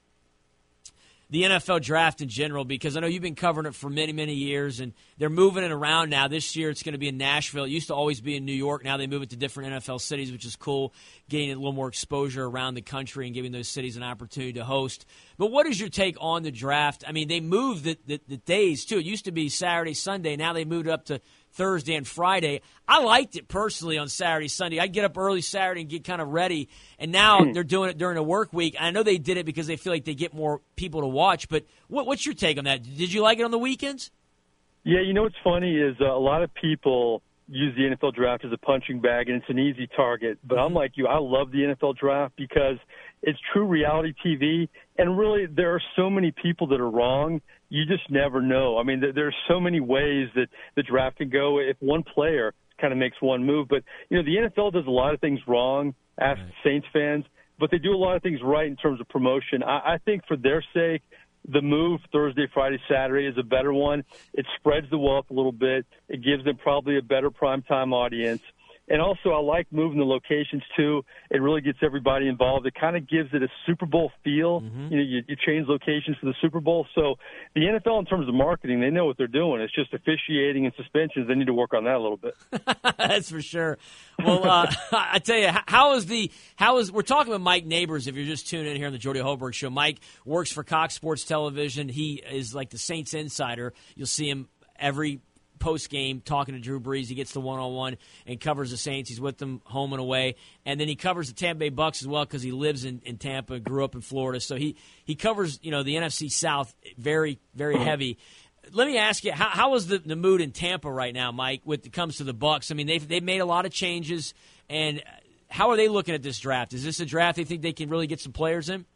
the N F L draft in general, because I know you've been covering it for many, many years, and they're moving it around now. This year it's going to be in Nashville. It used to always be in New York. Now they move it to different N F L cities, which is cool, getting a little more exposure around the country and giving those cities an opportunity to host. But what is your take on the draft? I mean, they moved the, the, the days, too. It used to be Saturday, Sunday. Now they moved it up to Thursday and Friday. I liked it personally on Saturday, Sunday. I'd get up early Saturday and get kind of ready. And now they're doing it during a work week. I know they did it because they feel like they get more people to watch. But what, what's your take on that? Did you like it on the weekends? Yeah, you know what's funny is uh, a lot of people use the N F L draft as a punching bag, and it's an easy target. But I'm like you. I love the N F L draft because it's true reality T V. And really, there are so many people that are wrong. You just never know. I mean, there are so many ways that the draft can go if one player kind of makes one move. But, you know, the N F L does a lot of things wrong, ask right. Saints fans, but they do a lot of things right in terms of promotion. I, I think for their sake, the move Thursday, Friday, Saturday is a better one. It spreads the wealth a little bit. It gives them probably a better primetime audience. And also, I like moving the locations, too. It really gets everybody involved. It kind of gives it a Super Bowl feel. Mm-hmm. You know, you, you change locations for the Super Bowl. So the N F L, in terms of marketing, they know what they're doing. It's just officiating and suspensions. They need to work on that a little bit. That's for sure. Well, uh, I tell you, how is the how is we're talking with Mike Neighbors. If you're just tuning in here on the Jordy Holberg Show, Mike works for Cox Sports Television. He is like the Saints insider. You'll see him every post-game talking to Drew Brees. He gets the one-on-one and covers the Saints. He's with them home and away. And then he covers the Tampa Bay Bucks as well because he lives in, in Tampa, grew up in Florida. So he, he covers, you know, the N F C South very, very heavy. Let me ask you, how, how is the, the mood in Tampa right now, Mike, when it comes to the Bucks? I mean, they've, they've made a lot of changes. And how are they looking at this draft? Is this a draft they think they can really get some players in?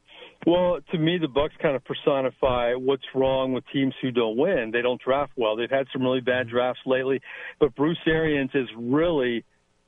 Well, to me, the Bucks kind of personify what's wrong with teams who don't win. They don't draft well. They've had some really bad drafts lately, but Bruce Arians has really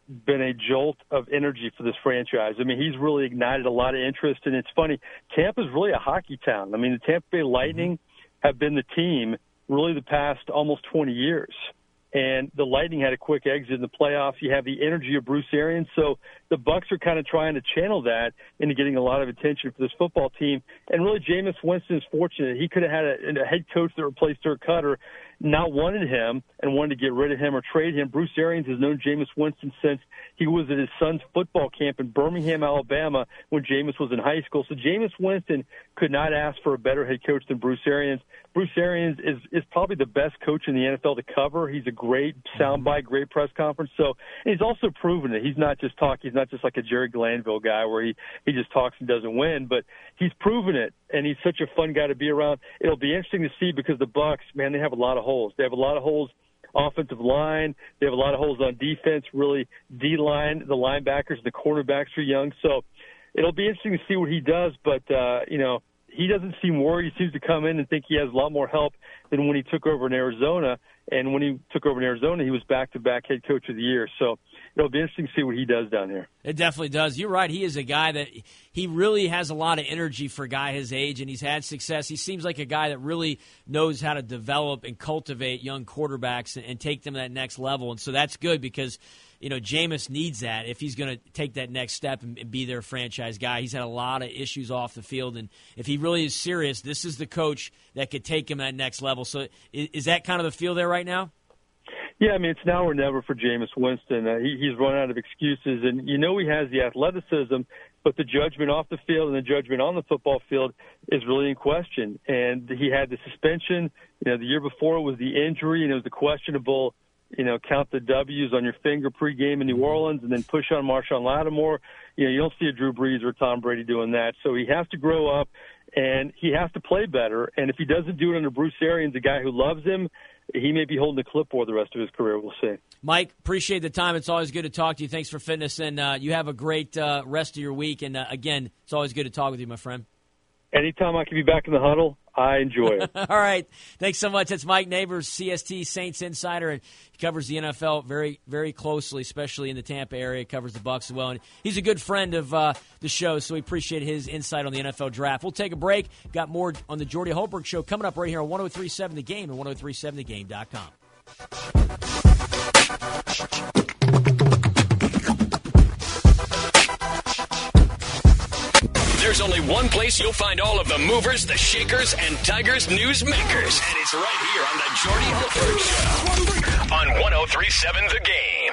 been a jolt of energy for this franchise. I mean, he's really ignited a lot of interest, and it's funny, Tampa's really a hockey town. I mean, the Tampa Bay Lightning have been the team really the past almost twenty years. And the Lightning had a quick exit in the playoffs. You have the energy of Bruce Arians. So the Bucks are kind of trying to channel that into getting a lot of attention for this football team. And really, Jameis Winston is fortunate. He could have had a, a head coach that replaced Dirk Cutter, not wanted him and wanted to get rid of him or trade him. Bruce Arians has known Jameis Winston since he was at his son's football camp in Birmingham, Alabama, when Jameis was in high school. So Jameis Winston could not ask for a better head coach than Bruce Arians. Bruce Arians is, is probably the best coach in the N F L to cover. He's a great soundbite, great press conference. So and he's also proven it. He's not just talking. He's not just like a Jerry Glanville guy where he, he just talks and doesn't win, but he's proven it, and he's such a fun guy to be around. It'll be interesting to see because the Bucks, man, they have a lot of holes. They have a lot of holes offensive line. They have a lot of holes on defense, really D-line. The linebackers, the cornerbacks are young. So it'll be interesting to see what he does, but, uh, you know, he doesn't seem worried. He seems to come in and think he has a lot more help than when he took over in Arizona. And when he took over in Arizona, he was back-to-back head coach of the year. So it'll be interesting to see what he does down there. It definitely does. You're right. He is a guy that he really has a lot of energy for a guy his age, and he's had success. He seems like a guy that really knows how to develop and cultivate young quarterbacks and, and take them to that next level. And so that's good because – you know, Jameis needs that if he's going to take that next step and, and be their franchise guy. He's had a lot of issues off the field, and if he really is serious, this is the coach that could take him that next level. So is, is that kind of the feel there right now? Yeah, I mean, it's now or never for Jameis Winston. Uh, he, he's run out of excuses, and you know he has the athleticism, but the judgment off the field and the judgment on the football field is really in question. And he had the suspension. You know, the year before it was the injury, and it was the questionable – you know, count the W's on your finger pregame in New Orleans and then push on Marshawn Lattimore. You know, you don't see a Drew Brees or Tom Brady doing that. So he has to grow up, and he has to play better. And if he doesn't do it under Bruce Arians, a guy who loves him, he may be holding a clipboard the rest of his career. We'll see. Mike, appreciate the time. It's always good to talk to you. Thanks for fitness, and uh, you have a great uh, rest of your week. And, uh, again, it's always good to talk with you, my friend. Anytime I can be back in the huddle, I enjoy it. All right. Thanks so much. That's Mike Neighbors, C S T Saints insider, and he covers the N F L very, very closely, especially in the Tampa area. Covers the Bucs as well, and he's a good friend of uh, the show, so we appreciate his insight on the N F L draft. We'll take a break. Got more on the Jordy Holberg Show coming up right here on one oh three point seven The Game and one oh three point seven the game dot com. There's only one place you'll find all of the movers, the shakers, and Tigers news makers. And it's right here on the Jordy Holberg Show on one oh three point seven The Game.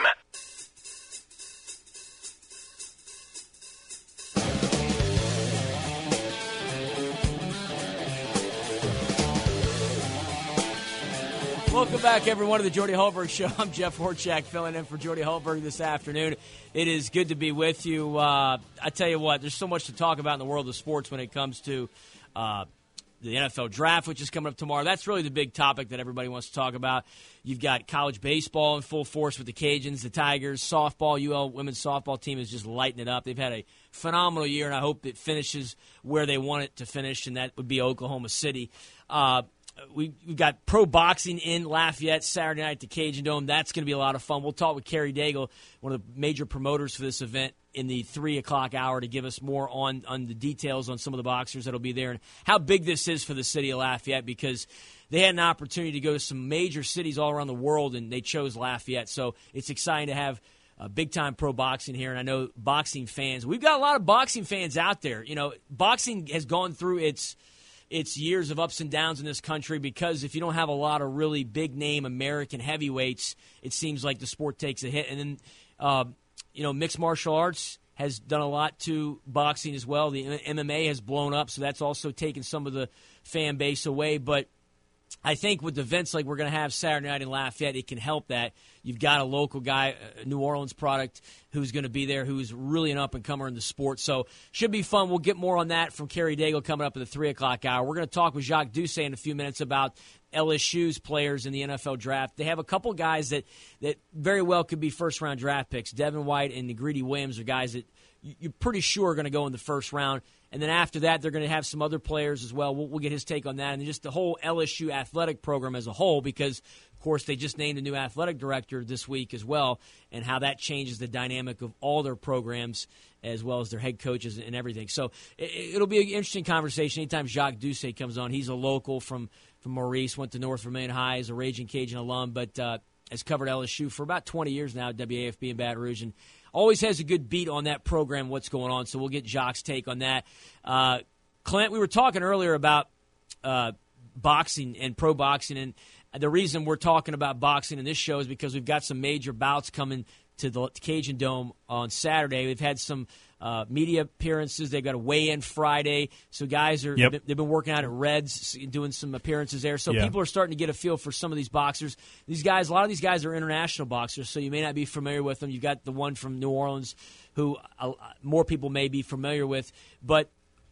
Welcome back, everyone, to the Jordy Holberg Show. I'm Jeff Horchak, filling in for Jordy Holberg this afternoon. It is good to be with you. Uh, I tell you what, there's so much to talk about in the world of sports when it comes to uh, the N F L draft, which is coming up tomorrow. That's really the big topic that everybody wants to talk about. You've got college baseball in full force with the Cajuns, the Tigers, softball. U L women's softball team is just lighting it up. They've had a phenomenal year, and I hope it finishes where they want it to finish, and that would be Oklahoma City. Uh, We, we've got pro boxing in Lafayette Saturday night at the Cajun Dome. That's going to be a lot of fun. We'll talk with Kerry Daigle, one of the major promoters for this event, in the three o'clock hour to give us more on, on the details on some of the boxers that will be there and how big this is for the city of Lafayette, because they had an opportunity to go to some major cities all around the world, and they chose Lafayette. So it's exciting to have uh, big-time pro boxing here, and I know boxing fans. We've got a lot of boxing fans out there. You know, boxing has gone through its – It's years of ups and downs in this country, because if you don't have a lot of really big-name American heavyweights, it seems like the sport takes a hit. And then, uh, you know, mixed martial arts has done a lot to boxing as well. The M M A has blown up, so that's also taken some of the fan base away. But I think with events like we're going to have Saturday night in Lafayette, it can help that. You've got a local guy, a New Orleans product, who's going to be there, who's really an up-and-comer in the sport. So should be fun. We'll get more on that from Kerry Daigle coming up at the three o'clock hour. We're going to talk with Jacques Doucet in a few minutes about L S U's players in the N F L draft. They have a couple guys that, that very well could be first-round draft picks. Devin White and Negrete Williams are guys that you're pretty sure are going to go in the first round. And then after that, they're going to have some other players as well. We'll, we'll get his take on that. And just the whole L S U athletic program as a whole, because Of course, they just named a new athletic director this week as well, and how that changes the dynamic of all their programs as well as their head coaches and everything. So it, it'll be an interesting conversation anytime Jacques Doucet comes on. He's a local from, from Maurice, went to North Vermilion High as a Raging Cajun alum, but uh, has covered L S U for about twenty years now at W A F B in Baton Rouge, and always has a good beat on that program, what's going on. So we'll get Jacques' take on that. Uh, Clint, we were talking earlier about uh, boxing and pro boxing, and the reason we're talking about boxing in this show is because we've got some major bouts coming to the Cajun Dome on Saturday. We've had some uh, media appearances. They've got a weigh-in Friday. So guys are yep. they've been working out at Reds, doing some appearances there. So yeah. people are starting to get a feel for some of these boxers. These guys, a lot of these guys are international boxers, so you may not be familiar with them. You've got the one from New Orleans who uh, more people may be familiar with. But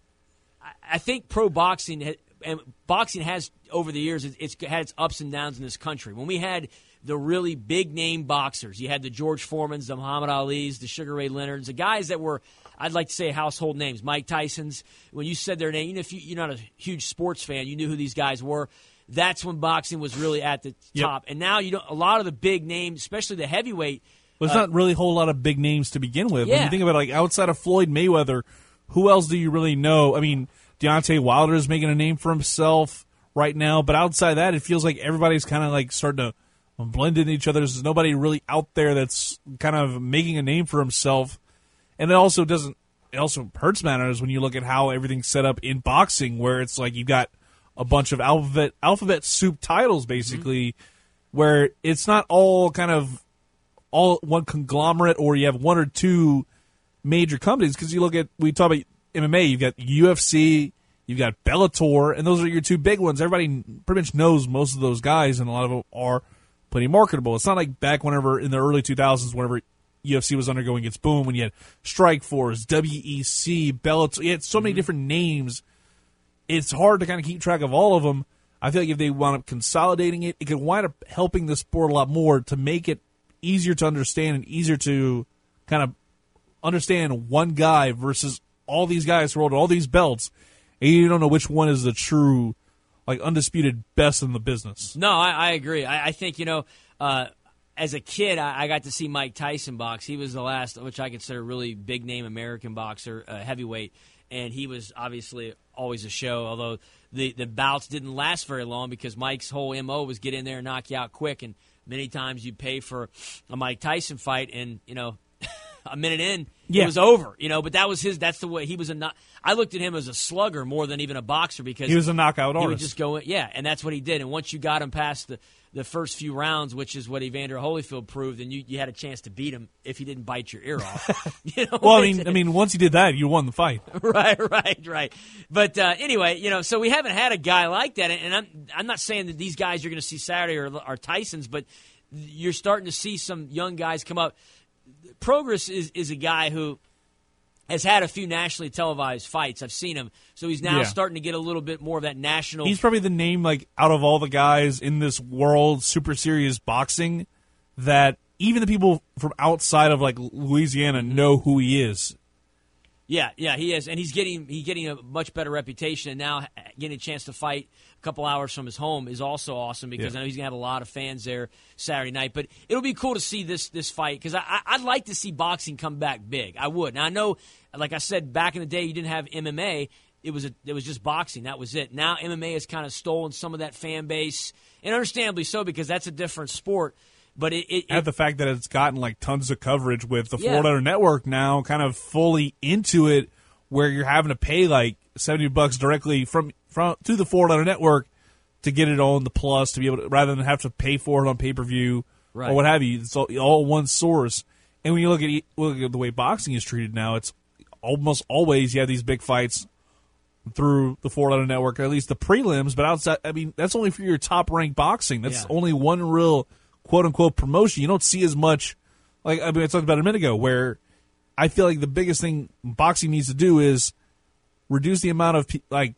I, I think pro boxing ha- and boxing has, over the years, it's, it's had its ups and downs in this country. When we had the really big-name boxers, you had the George Foremans, the Muhammad Alis, the Sugar Ray Leonards, the guys that were, I'd like to say, household names. Mike Tyson's, when you said their name, even if you, you're not a huge sports fan, you knew who these guys were. That's when boxing was really at the yep. top. And now you don't, a lot of the big names, especially the heavyweight. Well, there's uh, not really a whole lot of big names to begin with. Yeah. When you think about it, like outside of Floyd Mayweather, who else do you really know? I mean, Deontay Wilder is making a name for himself right now, but outside of that, it feels like everybody's kind of like starting to blend into each other. There's nobody really out there that's kind of making a name for himself, and it also doesn't. It also hurts matters when you look at how everything's set up in boxing, where it's like you've got a bunch of alphabet alphabet soup titles, basically, mm-hmm. where it's not all kind of all one conglomerate, or you have one or two major companies. Because you look at, we talk about M M A, you've got U F C, you've got Bellator, and those are your two big ones. Everybody pretty much knows most of those guys, and a lot of them are pretty marketable. It's not like back whenever in the early two thousands, whenever U F C was undergoing its boom, when you had Strikeforce, W E C, Bellator. You had so many mm-hmm. different names. It's hard to kind of keep track of all of them. I feel like if they wound up consolidating it, it could wind up helping the sport a lot more to make it easier to understand and easier to kind of understand one guy versus all these guys who hold all these belts, and you don't know which one is the true, like, undisputed best in the business. No, I, I agree. I, I think, you know, uh, as a kid, I, I got to see Mike Tyson box. He was the last, which I consider a really big-name American boxer, uh, heavyweight, and he was obviously always a show, although the, the bouts didn't last very long because Mike's whole M O was get in there and knock you out quick, and many times you pay for a Mike Tyson fight, and, you know, a minute in, yeah. it was over, you know, but that was his, that's the way, he was a, not, I looked at him as a slugger more than even a boxer because he was a knockout artist. He would just go, yeah, and that's what he did, and once you got him past the, the first few rounds, which is what Evander Holyfield proved, and you, you had a chance to beat him if he didn't bite your ear off. You know, well, I mean, I mean, once you did that, you won the fight. Right, right, right. But uh, anyway, you know, so we haven't had a guy like that, and I'm I'm not saying that these guys you're going to see Saturday are, are Tysons, but you're starting to see some young guys come up. Progress is, is a guy who has had a few nationally televised fights. I've seen him. So he's now yeah. starting to get a little bit more of that national. He's probably the name, like, out of all the guys in this world super serious boxing that even the people from outside of, like, Louisiana know who he is. Yeah, yeah, he is. And he's getting he's getting a much better reputation, and now getting a chance to fight a couple hours from his home is also awesome because yeah. I know he's going to have a lot of fans there Saturday night. But it'll be cool to see this this fight because I, I'd like to see boxing come back big. I would. Now, I know, like I said, back in the day you didn't have M M A. It was, a, it was just boxing. That was it. Now M M A has kind of stolen some of that fan base, and understandably so because that's a different sport. But it, it, and the fact that it's gotten like tons of coverage with the yeah. Florida Network now kind of fully into it, where you're having to pay like seventy bucks directly from from to the Florida Network to get it on the Plus to be able to, rather than have to pay for it on pay per view right. or what have you. It's all, all one source. And when you look at look at the way boxing is treated now, it's almost always you have these big fights through the Florida Network, or at least the prelims. But outside, I mean, that's only for your top ranked boxing. That's yeah. only one real quote-unquote promotion. You don't see as much, like I mean, I talked about a minute ago, where I feel like the biggest thing boxing needs to do is reduce the amount of, like,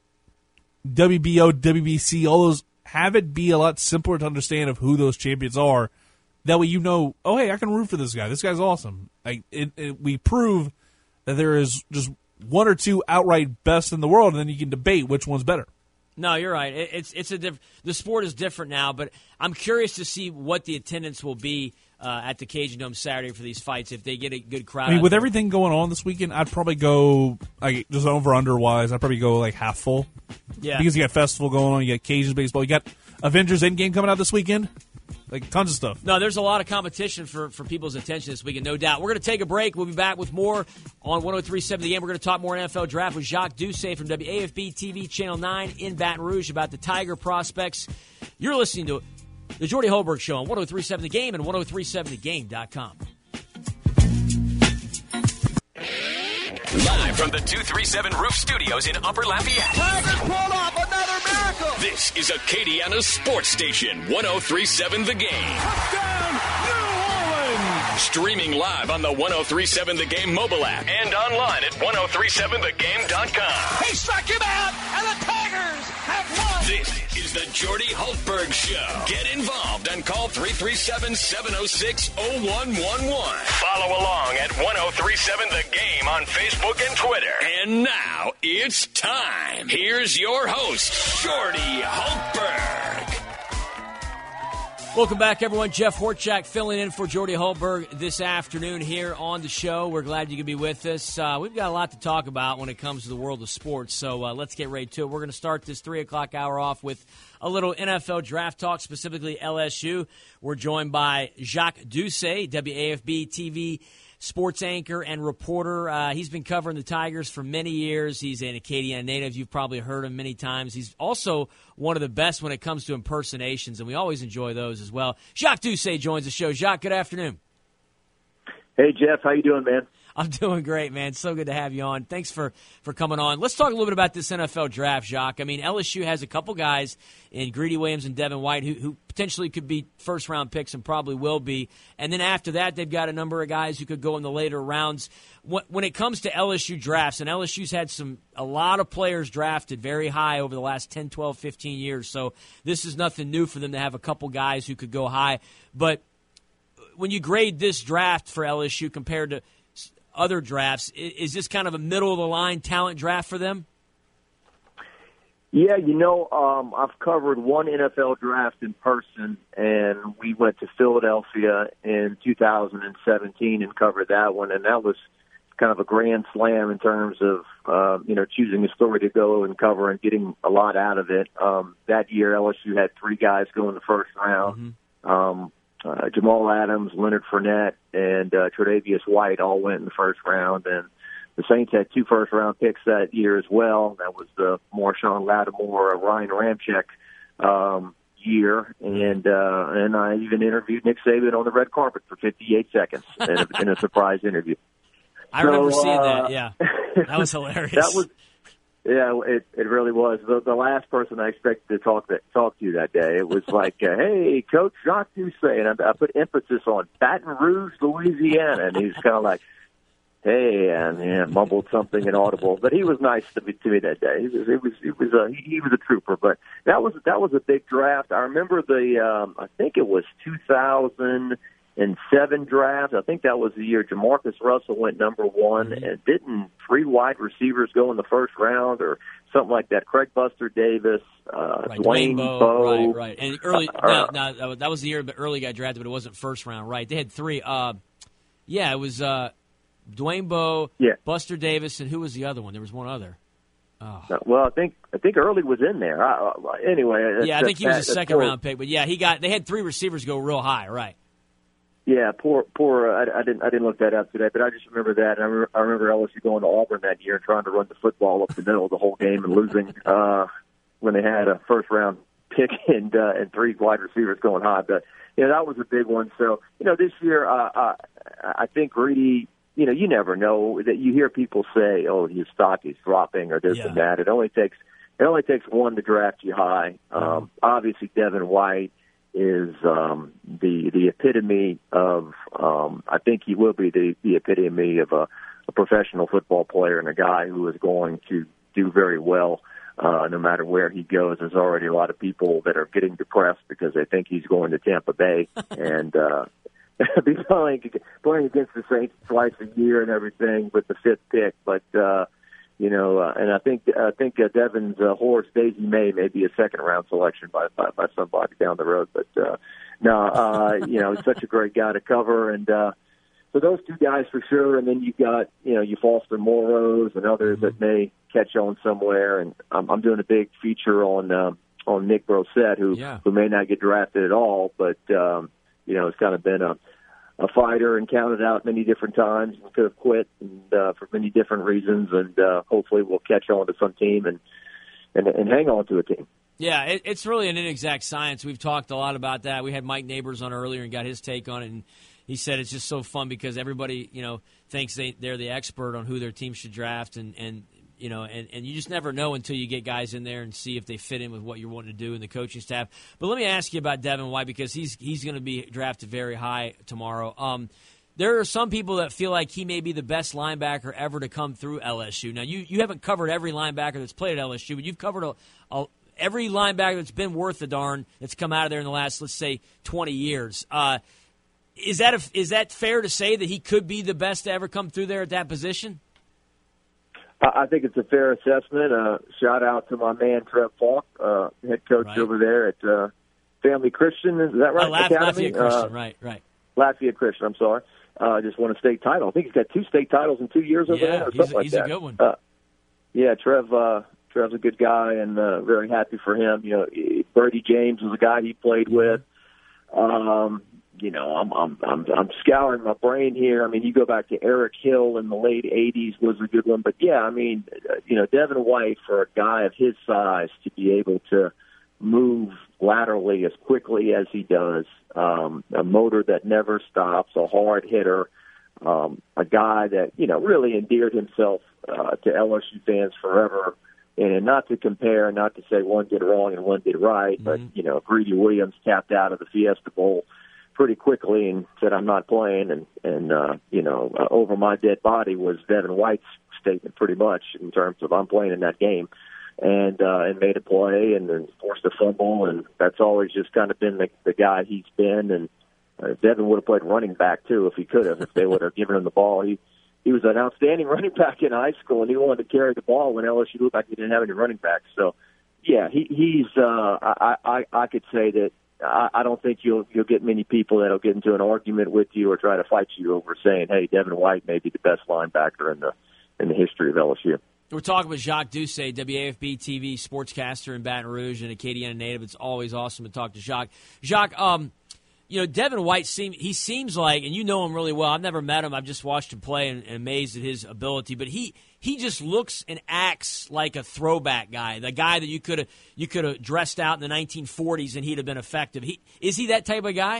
W B O, W B C, all those, have it be a lot simpler to understand of who those champions are. That way you know, oh, hey, I can root for this guy. This guy's awesome. Like it, it, we prove that there is just one or two outright best in the world, and then you can debate which one's better. No, you're right. It, it's it's a diff- the sport is different now, but I'm curious to see what the attendance will be uh, at the Cajun Dome Saturday for these fights if they get a good crowd. I mean, out with there. everything going on this weekend, I'd probably go like just over under wise. I'd probably go like half full. Yeah, because you got festival going on, you got Cajuns baseball, you got Avengers Endgame coming out this weekend. Like, tons of stuff. No, there's a lot of competition for, for people's attention this weekend, no doubt. We're going to take a break. We'll be back with more on one oh three point seven The Game. We're going to talk more N F L Draft with Jacques Doucet from W A F B T V Channel nine in Baton Rouge about the Tiger prospects. You're listening to the Jordy Holberg Show on one oh three point seven The Game and ten thirty-seven the game dot com. Live from the two thirty-seven Roof Studios in Upper Lafayette. Tigers pulled off another miracle. This is Acadiana's sports station, ten thirty-seven The Game. Touchdown, New Orleans. Streaming live on the ten thirty-seven The Game mobile app and online at ten thirty-seven the game dot com. He struck him out, and the Tigers have won. This is the Jordy Hultberg Show. Get involved and call three three seven, seven oh six, oh one one one. Follow along at ten thirty-seven The Game on Facebook and Twitter. And now it's time. Here's your host, Jordy Hultberg. Welcome back, everyone. Jeff Horchak filling in for Jordy Hultberg this afternoon here on the show. We're glad you could be with us. Uh, we've got a lot to talk about when it comes to the world of sports, so uh, let's get right to it. We're going to start this three o'clock hour off with a little N F L draft talk, specifically L S U. We're joined by Jacques Doucet, W A F B T V sports anchor and reporter. Uh, he's been covering the Tigers for many years. He's an Acadiana native. You've probably heard him many times. He's also one of the best when it comes to impersonations, and we always enjoy those as well. Jacques Doucet joins the show. Jacques, good afternoon. Hey, Jeff. How you doing, man? I'm doing great, man. So good to have you on. Thanks for, for coming on. Let's talk a little bit about this N F L draft, Jacques. I mean, L S U has a couple guys in Greedy Williams and Devin White who, who potentially could be first-round picks and probably will be. And then after that, they've got a number of guys who could go in the later rounds. When it comes to L S U drafts, and L S U's had some a lot of players drafted very high over the last ten, twelve, fifteen years, so this is nothing new for them to have a couple guys who could go high. But when you grade this draft for L S U compared to other drafts, is this kind of a middle-of-the-line talent draft for them? Yeah, you know, um, I've covered one N F L draft in person, and we went to Philadelphia in two thousand seventeen and covered that one, and that was kind of a grand slam in terms of, uh, you know, choosing a story to go and cover and getting a lot out of it. Um, that year, L S U had three guys go in the first round. Mm-hmm. Um Uh, Jamal Adams, Leonard Fournette, and uh, Tre'Davious White all went in the first round. And the Saints had two first-round picks that year as well. That was the Marshawn Lattimore, Ryan Ramczyk um, year. And uh, and I even interviewed Nick Saban on the red carpet for fifty-eight seconds in a, in a surprise interview. I so, remember seeing uh, that, yeah. That was hilarious. that was Yeah, it it really was. The, the last person I expected to talk that talk to you that day, it was like, uh, hey, Coach Jacques Doucet, and I, I put emphasis on Baton Rouge, Louisiana, and he was kind of like, hey, and yeah, mumbled something inaudible. But he was nice to me, to me that day. It was, it was, it was a, he was a trooper. But that was that was a big draft. I remember the, um, I think it was two thousand seven draft. I think that was the year Jamarcus Russell went number one, and didn't three wide receivers go in the first round or something like that? Craig Buster Davis, uh, right, Dwayne, Dwayne Bowe, Bowe. right, right. And early, uh, no, no, that was the year, but early got drafted, but it wasn't first round, right? They had three. Uh, yeah, it was uh, Dwayne Bowe, yeah. Buster Davis, and who was the other one? There was one other. Oh. Well, I think I think Early was in there. I, uh, anyway, yeah, I think he was a second poor, round pick, but yeah, he got. They had three receivers go real high, right? Yeah, poor, poor. Uh, I, I didn't, I didn't look that up today, but I just remember that. And I, remember, I remember L S U going to Auburn that year and trying to run the football up the middle the whole game and losing uh, when they had a first round pick and uh, and three wide receivers going high. But you know, that was a big one. So you know, this year, uh, uh, I think Greedy. You know, you never know that you hear people say, "Oh, his stock is dropping," or this yeah. and that. It only takes it only takes one to draft you high. Um, obviously, Devin White is um, the the epitome of. Um, I think he will be the, the epitome of a, a professional football player and a guy who is going to do very well uh, no matter where he goes. There's already a lot of people that are getting depressed because they think he's going to Tampa Bay and uh, be playing playing against the Saints twice a year and everything with the fifth pick. But uh, You know, uh, and I think I think uh, Devin's uh, horse Daisy May may be a second round selection by by, by somebody down the road. But uh, no, uh, you know, he's such a great guy to cover, and uh, so those two guys for sure. And then you got you know you Foster Moreaus and others mm-hmm. that may catch on somewhere. And I'm, I'm doing a big feature on uh, on Nick Brossette, who yeah. who may not get drafted at all, but um, you know, it's kind of been a a fighter and counted out many different times and could have quit and, uh, for many different reasons. And uh, hopefully we'll catch on to some team and, and, and hang on to a team. Yeah, it, it's really an inexact science. We've talked a lot about that. We had Mike Neighbors on earlier and got his take on it. And he said it's just so fun because everybody, you know, thinks they, they're the expert on who their team should draft. And, and you know, and, and you just never know until you get guys in there and see if they fit in with what you're wanting to do in the coaching staff. But let me ask you about Devin White because he's he's going to be drafted very high tomorrow. Um, there are some people that feel like he may be the best linebacker ever to come through L S U. Now, you, you haven't covered every linebacker that's played at L S U, but you've covered a, a, every linebacker that's been worth a darn that's come out of there in the last, let's say, twenty years. Uh, is that a, is that fair to say that he could be the best to ever come through there at that position? I think it's a fair assessment. Uh, shout out to my man, Trev Falk, uh, head coach right. over there at uh, Family Christian. Is that right? Oh, Laf- Lafayette Christian, uh, right, right. Lafayette Christian, I'm sorry. Uh, just won a state title. I think he's got two state titles in two years over yeah, there or he's, something a, like he's that. a good one. Uh, yeah, Trev, uh, Trev's a good guy and uh, very happy for him. You know, Brady James was a guy he played with. Um, you know, I'm, I'm, I'm, I'm scouring my brain here. I mean, you go back to Eric Hill in the late eighties was a good one. But, yeah, I mean, you know, Devin White, for a guy of his size to be able to move laterally as quickly as he does, um, a motor that never stops, a hard hitter, um, a guy that, you know, really endeared himself uh, to L S U fans forever. And not to compare, not to say one did wrong and one did right, mm-hmm. but, you know, Greedy Williams tapped out of the Fiesta Bowl pretty quickly and said, I'm not playing. And, and uh, you know, uh, over my dead body was Devin White's statement pretty much in terms of I'm playing in that game. And uh, and made a play and then forced a fumble. And that's always just kind of been the, the guy he's been. And uh, Devin would have played running back, too, if he could have, if they would have given him the ball. He he was an outstanding running back in high school, and he wanted to carry the ball when L S U looked like he didn't have any running backs. So, yeah, he, he's uh, – I, I, I could say that I, I don't think you'll you'll get many people that'll get into an argument with you or try to fight you over saying, hey, Devin White may be the best linebacker in the in the history of L S U. We're talking with Jacques Doucet, W A F B T V sportscaster in Baton Rouge and Acadiana native. It's always awesome to talk to Jacques. Jacques, um, you know, Devin White, seem, he seems like, and you know him really well. I've never met him. I've just watched him play and, and amazed at his ability. But he he just looks and acts like a throwback guy, the guy that you could have you could have dressed out in the nineteen forties and he'd have been effective. He is he that type of guy?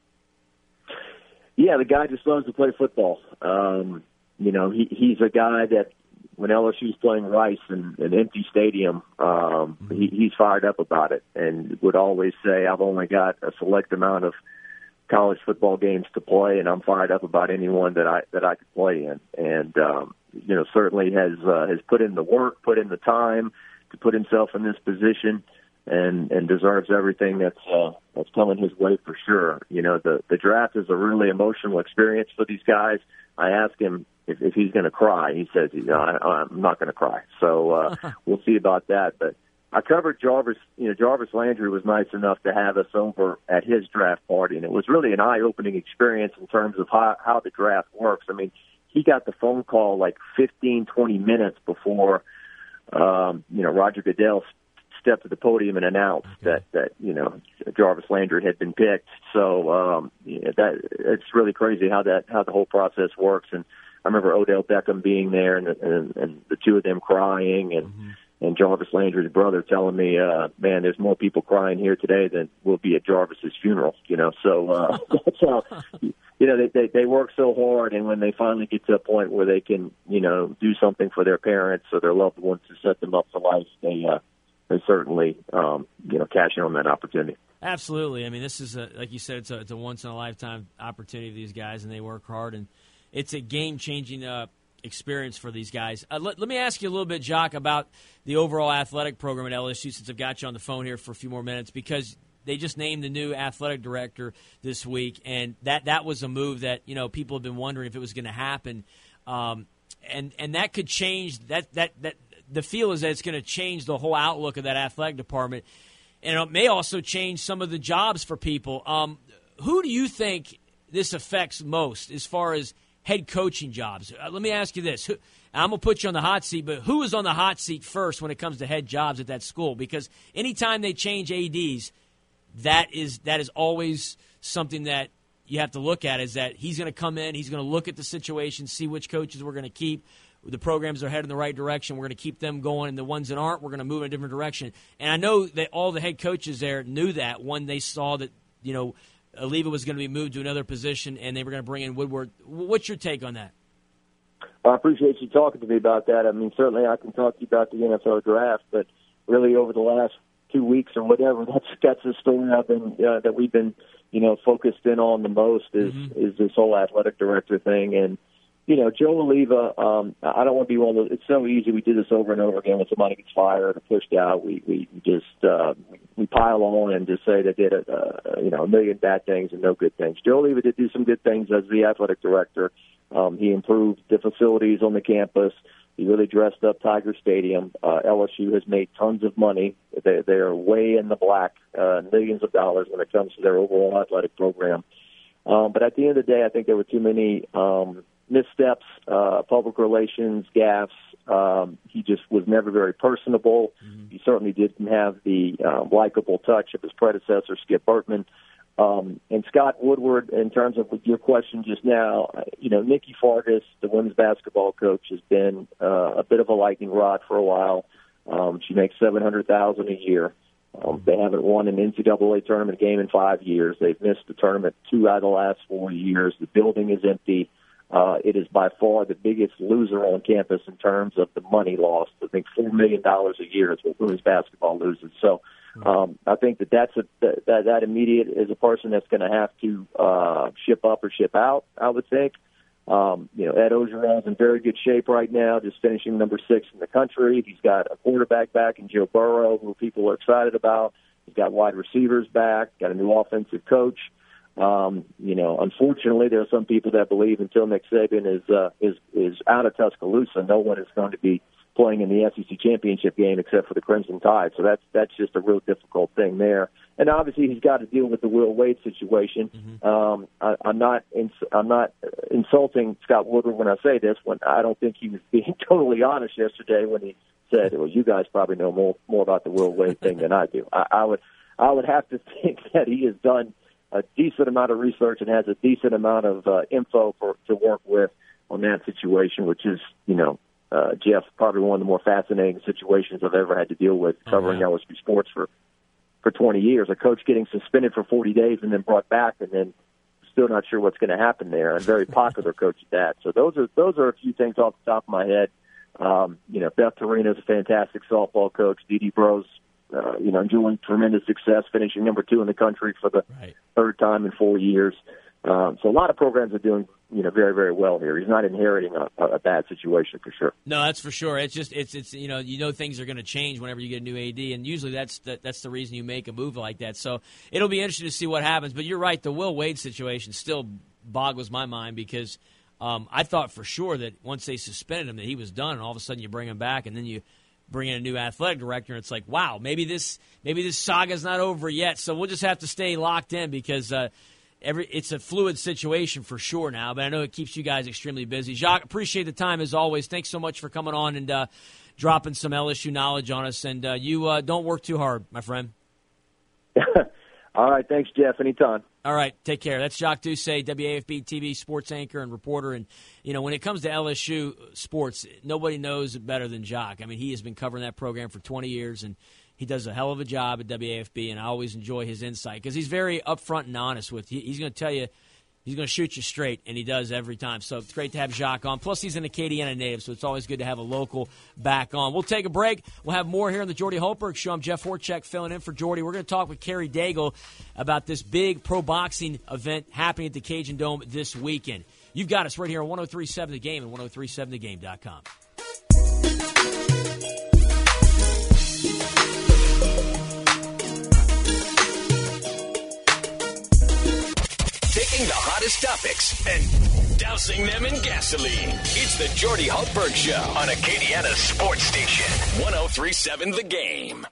Yeah, the guy just loves to play football. Um, you know, he he's a guy that, when L S U's playing Rice in an empty stadium, um, he, he's fired up about it and would always say, I've only got a select amount of college football games to play, and I'm fired up about anyone that I that I could play in. And, um, you know, certainly has uh, has put in the work, put in the time to put himself in this position and, and deserves everything that's uh, that's coming his way for sure. You know, the, the draft is a really emotional experience for these guys. I asked him if, if he's going to cry. He says, you know, I, I'm not going to cry. So uh, we'll see about that. But I covered Jarvis. You know, Jarvis Landry was nice enough to have us over at his draft party, and it was really an eye-opening experience in terms of how, how the draft works. I mean, he got the phone call like fifteen, twenty minutes before, um, you know, Roger Goodell stepped to the podium and announced that, that you know, Jarvis Landry had been picked. So um, yeah, that it's really crazy how that how the whole process works. And I remember Odell Beckham being there and, and, and the two of them crying and, mm-hmm. and Jarvis Landry's brother telling me, uh, man, there's more people crying here today than will be at Jarvis's funeral, you know. So uh, that's how, you know, they, they, they work so hard, and when they finally get to a point where they can, you know, do something for their parents or their loved ones to set them up for life, they, uh, they certainly, um, you know, cash in on that opportunity. Absolutely. I mean, this is, a, like you said, it's a, it's a once-in-a-lifetime opportunity for these guys, and they work hard, and it's a game-changing uh, experience for these guys. Uh, let, let me ask you a little bit, Jacques, about the overall athletic program at L S U, since I've got you on the phone here for a few more minutes, because they just named the new athletic director this week, and that, that was a move that, you know, people have been wondering if it was going to happen. Um, and and that could change that that that the feel is that it's going to change the whole outlook of that athletic department, and it may also change some of the jobs for people. Um, who do you think this affects most as far as head coaching jobs? Uh, let me ask you this. Who, I'm going to put you on the hot seat, but who is on the hot seat first when it comes to head jobs at that school? Because anytime they change A Ds, that is that is always something that you have to look at, is that he's going to come in, he's going to look at the situation, see which coaches we're going to keep. The programs are heading in the right direction, we're going to keep them going, and the ones that aren't, we're going to move in a different direction. And I know that all the head coaches there knew that when they saw that, you know, Oliva was going to be moved to another position and they were going to bring in Woodward. What's your take on that? I appreciate you talking to me about that. I mean, certainly I can talk to you about the N F L draft, but really over the last two weeks or whatever, that's that's the story I've been uh, that we've been, you know, focused in on the most is mm-hmm. is this whole athletic director thing. And you know, Joe Oliva, um, I don't want to be one of those. It's so easy. We do this over and over again when somebody gets fired or pushed out. We we just uh, we pile on and just say they did a, uh, you know a million bad things and no good things. Joe Oliva did do some good things as the athletic director. Um, he improved the facilities on the campus. He really dressed up Tiger Stadium. Uh, L S U has made tons of money. They, they are way in the black, uh, millions of dollars when it comes to their overall athletic program. Um, but at the end of the day, I think there were too many um, missteps, uh, public relations, gaffes. Um, he just was never very personable. Mm-hmm. He certainly didn't have the uh, likable touch of his predecessor, Skip Bertman. Um, and Scott Woodward, in terms of your question just now, you know, Nikki Fargas, the women's basketball coach, has been uh, a bit of a lightning rod for a while. Um, she makes seven hundred thousand dollars a year. Um, they haven't won an N C double A tournament game in five years. They've missed the tournament two out of the last four years. The building is empty. Uh, it is by far the biggest loser on campus in terms of the money lost. I think four million dollars a year is what women's basketball loses. So um, I think that that's a, that, that immediate is a person that's going to have to uh, ship up or ship out, I would think. Um, you know, Ed Ogeron is in very good shape right now, just finishing number six in the country. He's got a quarterback back in Joe Burrow, who people are excited about. He's got wide receivers back, got a new offensive coach. Um, you know, unfortunately, there are some people that believe until Nick Saban is uh, is is out of Tuscaloosa, no one is going to be playing in the S E C championship game except for the Crimson Tide. So that's that's just a real difficult thing there. And obviously, he's got to deal with the Will Wade situation. Mm-hmm. Um, I, I'm not ins- I'm not insulting Scott Woodward when I say this. When I don't think he was being totally honest yesterday when he said, "Well, you guys probably know more more about the Will Wade thing than I do." I, I would I would have to think that he has done a decent amount of research and has a decent amount of uh, info for to work with on that situation, which is, you know, uh, Jeff, probably one of the more fascinating situations I've ever had to deal with covering oh, yeah. L S U sports for, for twenty years. A coach getting suspended for forty days and then brought back, and then still not sure what's going to happen there, and very popular coach at that. So those are those are a few things off the top of my head. Um, you know, Beth Torino's a fantastic softball coach. Dee Dee Bros, Uh, you know, enjoying tremendous success, finishing number two in the country for the right. third time in four years. Um, so a lot of programs are doing, you know, very, very well here. He's not inheriting a, a bad situation for sure. No, that's for sure. It's just, it's, it's, you know, you know, things are going to change whenever you get a new A D, and usually that's the, that's the reason you make a move like that. So it'll be interesting to see what happens. But you're right, the Will Wade situation still boggles my mind because um, I thought for sure that once they suspended him that he was done, and all of a sudden you bring him back, and then you bring in a new athletic director, and it's like, wow, maybe this maybe this saga's not over yet. So we'll just have to stay locked in because uh, every it's a fluid situation for sure now. But I know it keeps you guys extremely busy. Jacques, appreciate the time as always. Thanks so much for coming on and uh, dropping some L S U knowledge on us. And uh, you uh, don't work too hard, my friend. All right, thanks, Jeff. Anytime. All right, take care. That's Jacques Doucet, W A F B T V sports anchor and reporter. And, you know, when it comes to L S U sports, nobody knows it better than Jacques. I mean, he has been covering that program for twenty years, and he does a hell of a job at W A F B, and I always enjoy his insight because he's very upfront and honest with you. He's going to tell you, he's going to shoot you straight, and he does every time. So it's great to have Jacques on. Plus, he's an Acadiana native, so it's always good to have a local back on. We'll take a break. We'll have more here on the Jordy Hultberg Show. I'm Jeff Horchak filling in for Jordy. We're going to talk with Kerry Daigle about this big pro boxing event happening at the Cajun Dome this weekend. You've got us right here on one oh three point seven The Game and one oh three point seven the game dot com. Taking the hottest topics and dousing them in gasoline. It's the Jordy Hultberg Show on Acadiana Sports Station, one oh three point seven The Game.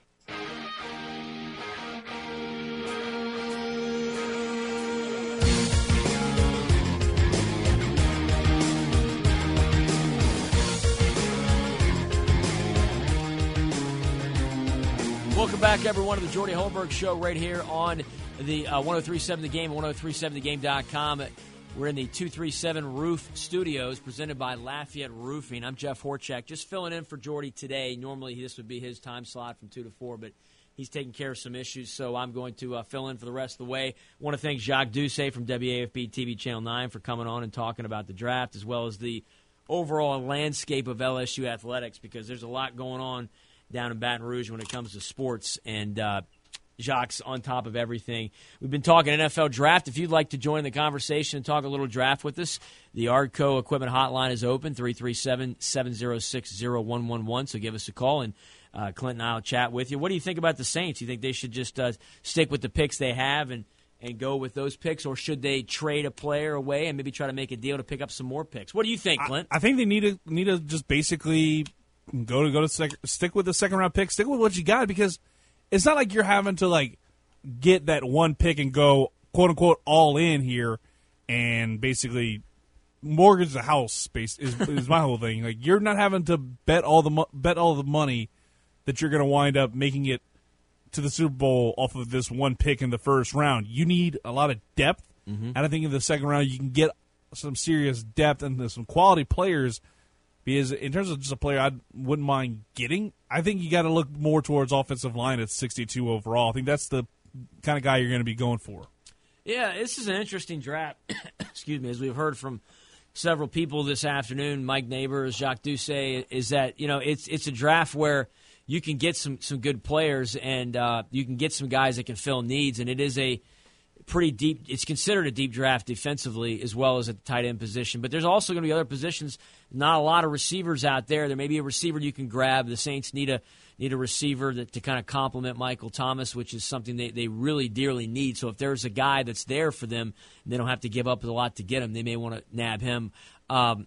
Welcome back, everyone, to the Jordy Hultberg Show right here on the uh, one oh three point seven The Game and one oh three point seven the game dot com. We're in the two thirty-seven Roof Studios presented by Lafayette Roofing. I'm Jeff Horchak, just filling in for Jordy today. Normally, this would be his time slot from two to four, but he's taking care of some issues, so I'm going to uh, fill in for the rest of the way. I want to thank Jacques Doucet from W A F B T V Channel nine for coming on and talking about the draft, as well as the overall landscape of L S U athletics, because there's a lot going on down in Baton Rouge when it comes to sports, and uh, Jacques on top of everything. We've been talking N F L draft. If you'd like to join the conversation and talk a little draft with us, the Ardco Equipment Hotline is open, three three seven, seven oh six, oh one one one, so give us a call, and uh, Clint and I will chat with you. What do you think about the Saints? You think they should just uh, stick with the picks they have and, and go with those picks, or should they trade a player away and maybe try to make a deal to pick up some more picks? What do you think, Clint? I, I think they need to need to just basically go to go to sec, stick with the second round pick, stick with what you got, because it's not like you're having to like get that one pick and go quote unquote all in here and basically mortgage the house. Space is, is my whole thing. Like, you're not having to bet all the bet all the money that you're going to wind up making it to the Super Bowl off of this one pick in the first round. You need a lot of depth, mm-hmm. and I think in the second round you can get some serious depth and some quality players. Because in terms of just a player I wouldn't mind getting, I think you got to look more towards offensive line at sixty-two overall. I think that's the kind of guy you're going to be going for. Yeah, this is an interesting draft. Excuse me, as we've heard from several people this afternoon, Mike Neighbors, Jacques Doucet, is that, you know, it's it's a draft where you can get some, some good players and uh, you can get some guys that can fill needs, and it is a pretty deep. It's considered a deep draft defensively as well as at the tight end position. But there's also going to be other positions. Not a lot of receivers out there. There may be a receiver you can grab. The Saints need a need a receiver that, to kind of complement Michael Thomas, which is something they, they really dearly need. So if there's a guy that's there for them, and they don't have to give up a lot to get him, they may want to nab him. Um,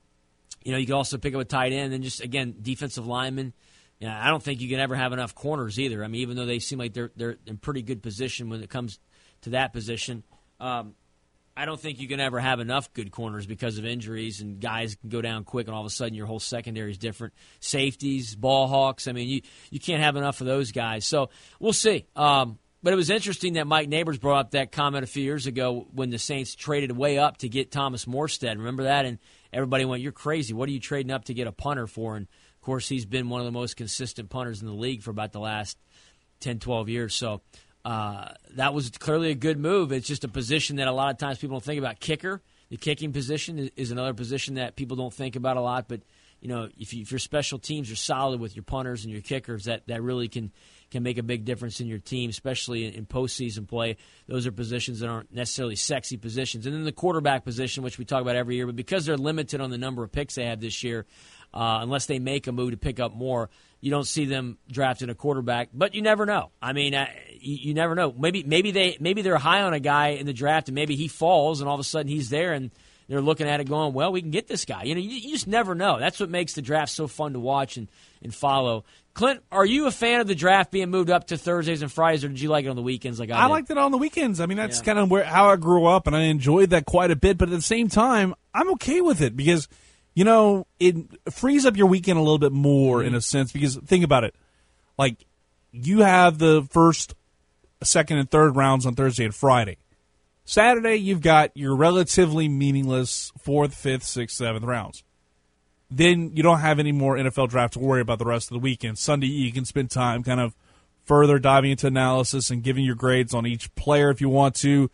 you know, you can also pick up a tight end and just, again, defensive lineman. Yeah, I don't think you can ever have enough corners either. I mean, even though they seem like they're they're in pretty good position when it comes to that position, um, I don't think you can ever have enough good corners because of injuries, and guys can go down quick, and all of a sudden your whole secondary is different. Safeties, ball hawks, I mean, you, you can't have enough of those guys. So we'll see. Um, but it was interesting that Mike Neighbors brought up that comment a few years ago when the Saints traded way up to get Thomas Morstead. Remember that? And everybody went, "You're crazy. What are you trading up to get a punter for?" And, of course, he's been one of the most consistent punters in the league for about the last ten, twelve years. So Uh, that was clearly a good move. It's just a position that a lot of times people don't think about. Kicker, the kicking position is, is another position that people don't think about a lot. But, you know, if, you, if your special teams are solid with your punters and your kickers, that, that really can, can make a big difference in your team, especially in, in postseason play. Those are positions that aren't necessarily sexy positions. And then the quarterback position, which we talk about every year, but because they're limited on the number of picks they have this year, uh, unless they make a move to pick up more, you don't see them drafting a quarterback, but you never know. I mean, uh, you, you never know. Maybe maybe they maybe they're high on a guy in the draft, and maybe he falls, and all of a sudden he's there, and they're looking at it going, well, we can get this guy. You know, you, you just never know. That's what makes the draft so fun to watch and, and follow. Clint, are you a fan of the draft being moved up to Thursdays and Fridays, or did you like it on the weekends like I, I did? I liked it on the weekends. I mean, that's yeah. kind of where how I grew up, and I enjoyed that quite a bit. But at the same time, I'm okay with it because, you know, it frees up your weekend a little bit more mm-hmm. in a sense. Because think about it. Like, you have the first, second, and third rounds on Thursday and Friday. Saturday, you've got your relatively meaningless fourth, fifth, sixth, seventh rounds. Then you don't have any more N F L draft to worry about the rest of the weekend. Sunday, you can spend time kind of further diving into analysis and giving your grades on each player if you want to.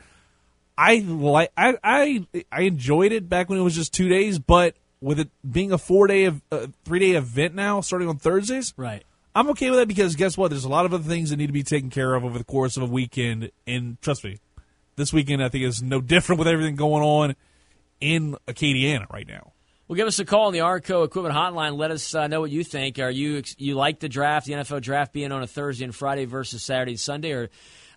I like I I, I enjoyed it back when it was just two days, but with it being a four-day, uh, three-day event now, starting on Thursdays, right? I'm okay with that because guess what? There's a lot of other things that need to be taken care of over the course of a weekend, and trust me, this weekend I think is no different with everything going on in Acadiana right now. Well, give us a call on the Ardco Equipment Hotline. Let us uh, know what you think. Are you you like the draft, the N F L draft being on a Thursday and Friday versus Saturday and Sunday, or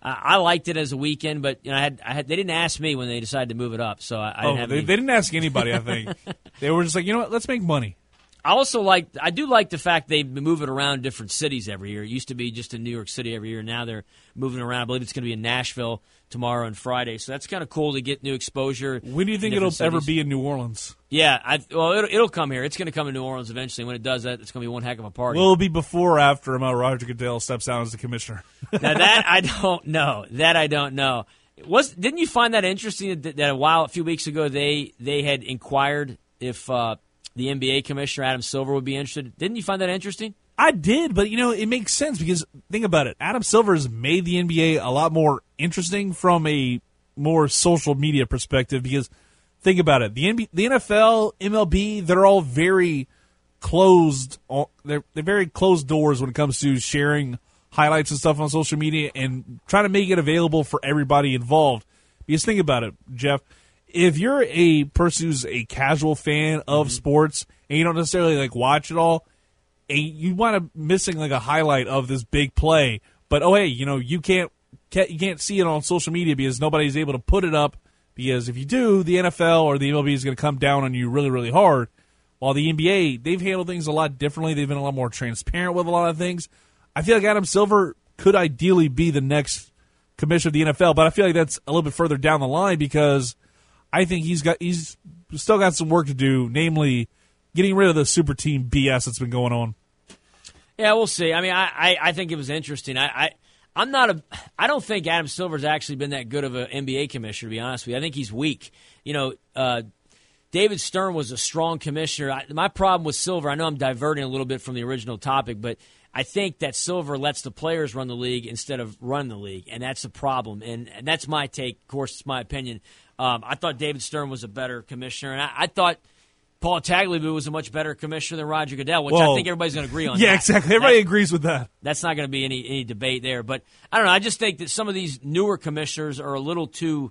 I, I liked it as a weekend, but you know, I had, I had they didn't ask me when they decided to move it up, so I, I oh, didn't have they, any. they didn't ask anybody. I think they were just like, you know what, let's make money. I also like I do like the fact they move it around different cities every year. It used to be just in New York City every year. Now they're moving around. I believe it's going to be in Nashville tomorrow and Friday. So that's kind of cool to get new exposure. When do you think it'll cities. ever be in New Orleans? Yeah, I, well, it'll, it'll come here. It's going to come to New Orleans eventually. When it does that, it's going to be one heck of a party. Will it be before or after um, Roger Goodell steps down as the commissioner? Now that I don't know. That I don't know. Was didn't you find that interesting that, that a while a few weeks ago they they had inquired if uh, the N B A commissioner Adam Silver would be interested? Didn't you find that interesting? I did, but you know it makes sense because think about it. Adam Silver has made the N B A a lot more interesting from a more social media perspective because think about it. The N B A, the N F L, M L B, they're all very closed. They're they're very closed doors when it comes to sharing highlights and stuff on social media and trying to make it available for everybody involved. Because think about it, Jeff. If you're a person who's a casual fan of mm-hmm. sports and you don't necessarily like watch it all, and you want to missing like a highlight of this big play, but oh hey, you know you can't, can't you can't see it on social media because nobody's able to put it up. Because if you do, the N F L or the M L B is going to come down on you really, really hard. While the N B A, they've handled things a lot differently. They've been a lot more transparent with a lot of things. I feel like Adam Silver could ideally be the next commissioner of the N F L, but I feel like that's a little bit further down the line because I think he's got he's still got some work to do, namely getting rid of the super team B S that's been going on. Yeah, we'll see. I mean, I, I, I think it was interesting. I, I I'm not a. I don't think Adam Silver's actually been that good of an N B A commissioner. To be honest with you, I think he's weak. You know, uh, David Stern was a strong commissioner. I, my problem with Silver, I know I'm diverting a little bit from the original topic, but I think that Silver lets the players run the league instead of run the league, and that's a problem. And, and that's my take. Of course, it's my opinion. Um, I thought David Stern was a better commissioner, and I, I thought Paul Tagliabue was a much better commissioner than Roger Goodell, which Whoa. I think everybody's going to agree on. Yeah, that. exactly. Everybody that, agrees with that. That's not going to be any any debate there. But I don't know. I just think that some of these newer commissioners are a little too.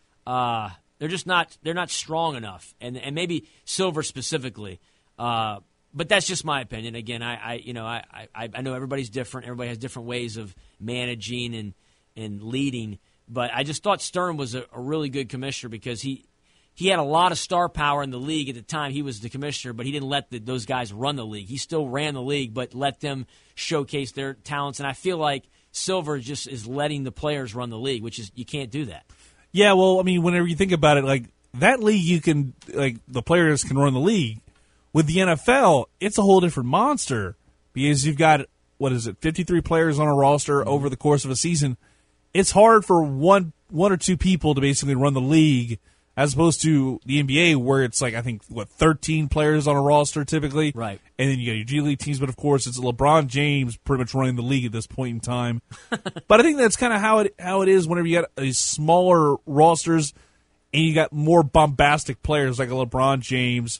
Uh, they're just not. They're not strong enough, and and maybe Silver specifically. Uh, but that's just my opinion. Again, I, I you know I, I I know everybody's different. Everybody has different ways of managing and and leading. But I just thought Stern was a, a really good commissioner because he. He had a lot of star power in the league at the time he was the commissioner, but he didn't let the, those guys run the league. He still ran the league, but let them showcase their talents. And I feel like Silver just is letting the players run the league, which is you can't do that. Yeah, well, I mean, whenever you think about it, like that league, you can like the players can run the league. With the N F L, it's a whole different monster because you've got what is it, fifty-three players on a roster mm-hmm. over the course of a season. It's hard for one one or two people to basically run the league. As opposed to the N B A, where it's like, I think, what, thirteen players on a roster typically? Right. And then you got your G League teams, but of course it's LeBron James pretty much running the league at this point in time. But I think that's kind of how it how it is whenever you got these smaller rosters and you got more bombastic players like a LeBron James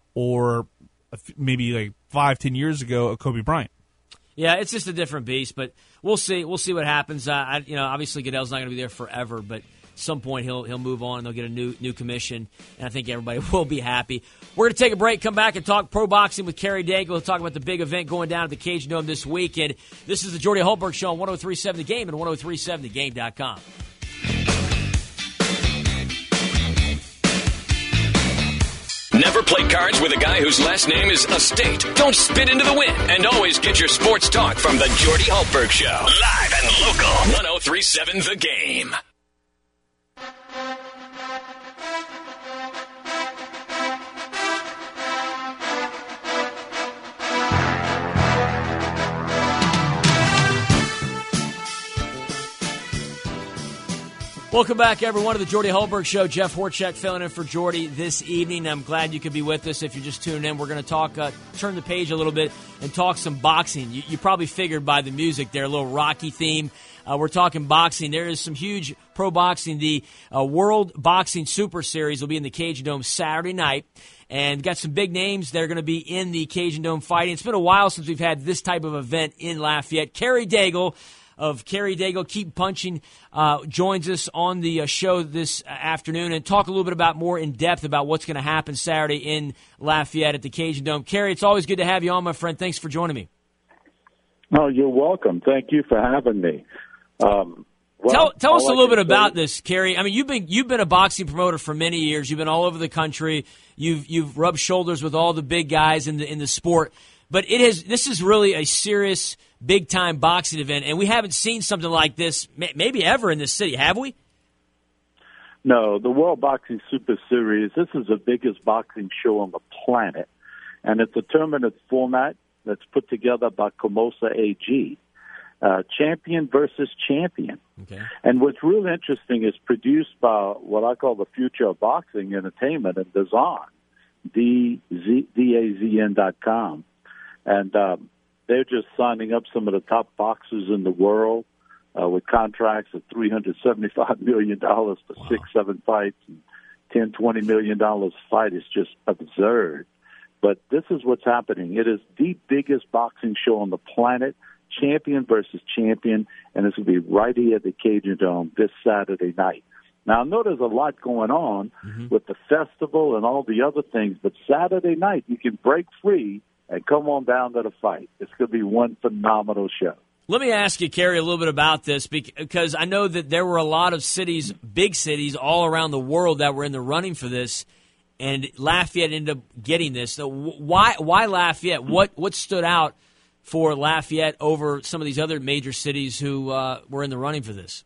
or maybe like five, ten years ago, a Kobe Bryant. Yeah, it's just a different beast, but we'll see. We'll see what happens. Uh, I, you know, obviously Goodell's not going to be there forever, but some point he'll he'll move on and they'll get a new new commission, and I think everybody will be happy. We're going to take a break, come back and talk pro boxing with Kerry Daigle. We'll talk about the big event going down at the Cajun Dome this weekend. This is the Jordy Hultberg Show on one oh three point seven The Game and one oh three point seven the game dot com. Never play cards with a guy whose last name is Estate. Don't spit into the wind. And always get your sports talk from the Jordy Hultberg Show. Live and local. one oh three point seven The Game. Welcome back, everyone, to the Jordy Hultberg Show. Jeff Horchak filling in for Jordy this evening. I'm glad you could be with us. If you're just tuning in, we're going to talk, uh, turn the page a little bit and talk some boxing. You, you probably figured by the music there, a little Rocky theme. Uh, we're talking boxing. There is some huge pro boxing. The uh, World Boxing Super Series will be in the Cajun Dome Saturday night. And got some big names that are going to be in the Cajun Dome fighting. It's been a while since we've had this type of event in Lafayette. Kerry Daigle of Kerry Daigle Keep Punching uh, joins us on the uh, show this afternoon and talk a little bit about more in depth about what's going to happen Saturday in Lafayette at the Cajun Dome. Kerry, it's always good to have you on, my friend. Thanks for joining me. Oh, you're welcome. Thank you for having me. Um, Well, tell tell us a little bit about say, this, Kerry. I mean, you've been you've been a boxing promoter for many years. You've been all over the country. You've you've rubbed shoulders with all the big guys in the in the sport. But it has this is really a serious, big time boxing event, and we haven't seen something like this maybe ever in this city, have we? No, the World Boxing Super Series. This is the biggest boxing show on the planet, and it's a tournament format that's put together by Comosa A G. Uh, champion versus champion. Okay. And what's really interesting is produced by what I call the future of boxing entertainment and design, D A Z N dot com. And um, they're just signing up some of the top boxers in the world uh, with contracts of three hundred seventy-five million dollars for wow. six, seven fights, and ten, twenty million dollars a fight is just absurd. But this is what's happening. It is the biggest boxing show on the planet. Champion versus champion, and this will be right here at the Cajun Dome this Saturday night. Now, I know there's a lot going on mm-hmm. with the festival and all the other things, but Saturday night you can break free and come on down to the fight. It's going to be one phenomenal show. Let me ask you, Kerry, a little bit about this, because I know that there were a lot of cities, big cities, all around the world that were in the running for this, and Lafayette ended up getting this. So why, why Lafayette? What, what stood out for Lafayette over some of these other major cities who uh, were in the running for this?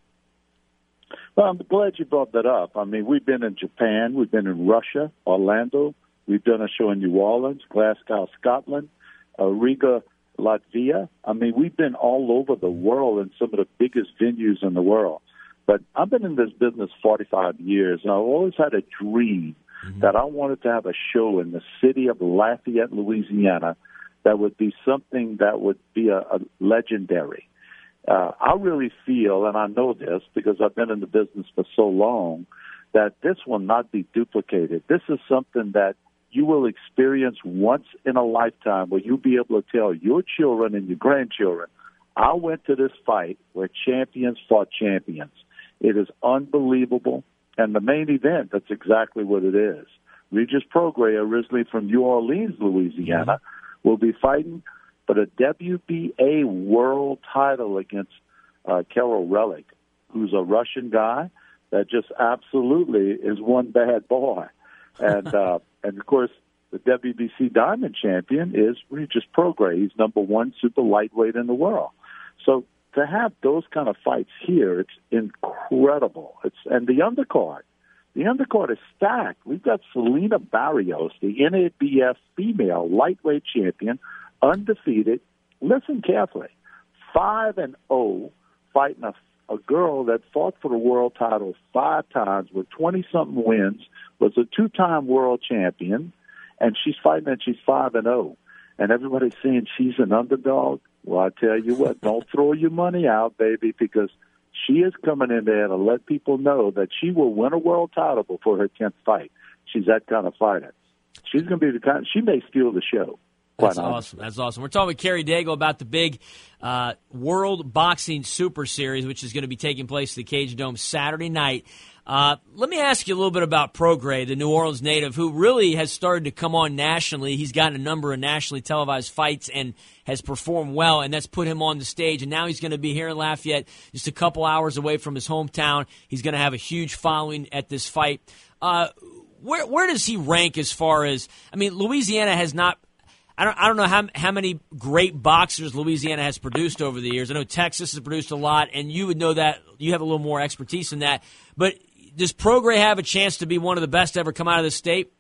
Well, I'm glad you brought that up. I mean, we've been in Japan, we've been in Russia, Orlando, we've done a show in New Orleans, Glasgow, Scotland, uh, Riga, Latvia. I mean, we've been all over the world in some of the biggest venues in the world. But I've been in this business forty-five years, and I've always had a dream mm-hmm. that I wanted to have a show in the city of Lafayette, Louisiana, that would be something that would be a, a legendary. Uh, I really feel, and I know this because I've been in the business for so long, that this will not be duplicated. This is something that you will experience once in a lifetime, where you'll be able to tell your children and your grandchildren, I went to this fight where champions fought champions. It is unbelievable. And the main event, that's exactly what it is. Regis Prograis, originally from New Orleans, Louisiana, mm-hmm. will be fighting for the W B A world title against uh, Karol Relic, who's a Russian guy that just absolutely is one bad boy. And, uh, and of course, the W B C Diamond champion is Regis Prograis. He's number one super lightweight in the world. So to have those kind of fights here, it's incredible. It's and the undercard. The undercard is stacked. We've got Selena Barrios, the N A B F female lightweight champion, undefeated. Listen carefully. five and oh, fighting a, a girl that fought for the world title five times with twenty-something wins, was a two-time world champion, and she's fighting and she's five and oh. And everybody's saying she's an underdog. Well, I tell you what, don't throw your money out, baby, because she is coming in there to let people know that she will win a world title before her tenth fight. She's that kind of fighter. She's going to be the kind. She may steal the show. That's awesome. That's awesome. We're talking with Kerry Daigle about the big uh, World Boxing Super Series, which is going to be taking place at the Cajun Dome Saturday night. Uh, let me ask you a little bit about Prograis, the New Orleans native, who really has started to come on nationally. He's gotten a number of nationally televised fights and has performed well, and that's put him on the stage. And now he's going to be here in Lafayette, just a couple hours away from his hometown. He's going to have a huge following at this fight. Uh, where where does he rank as far as, I mean, Louisiana has not, I don't I don't know how how many great boxers Louisiana has produced over the years. I know Texas has produced a lot, and you would know that. You have a little more expertise in that. But does Prograis have a chance to be one of the best to ever come out of this state?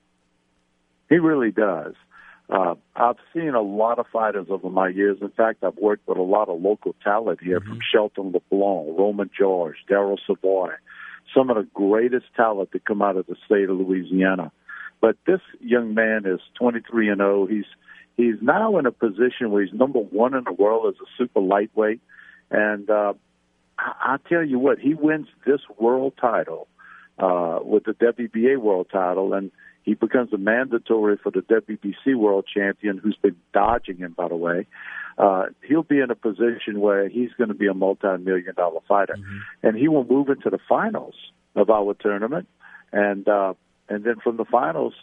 He really does. Uh, I've seen a lot of fighters over my years. In fact, I've worked with a lot of local talent here, mm-hmm. from Shelton LeBlanc, Roman George, Daryl Savoy, some of the greatest talent to come out of the state of Louisiana. But this young man is twenty-three and oh. He's he's now in a position where he's number one in the world as a super lightweight. And uh, I, I tell you what, he wins this world title uh, with the W B A world title, and he becomes a mandatory for the W B C world champion, who's been dodging him, by the way. Uh, he'll be in a position where he's going to be a multi-million dollar fighter. Mm-hmm. And he will move into the finals of our tournament. And uh, and then from the finals,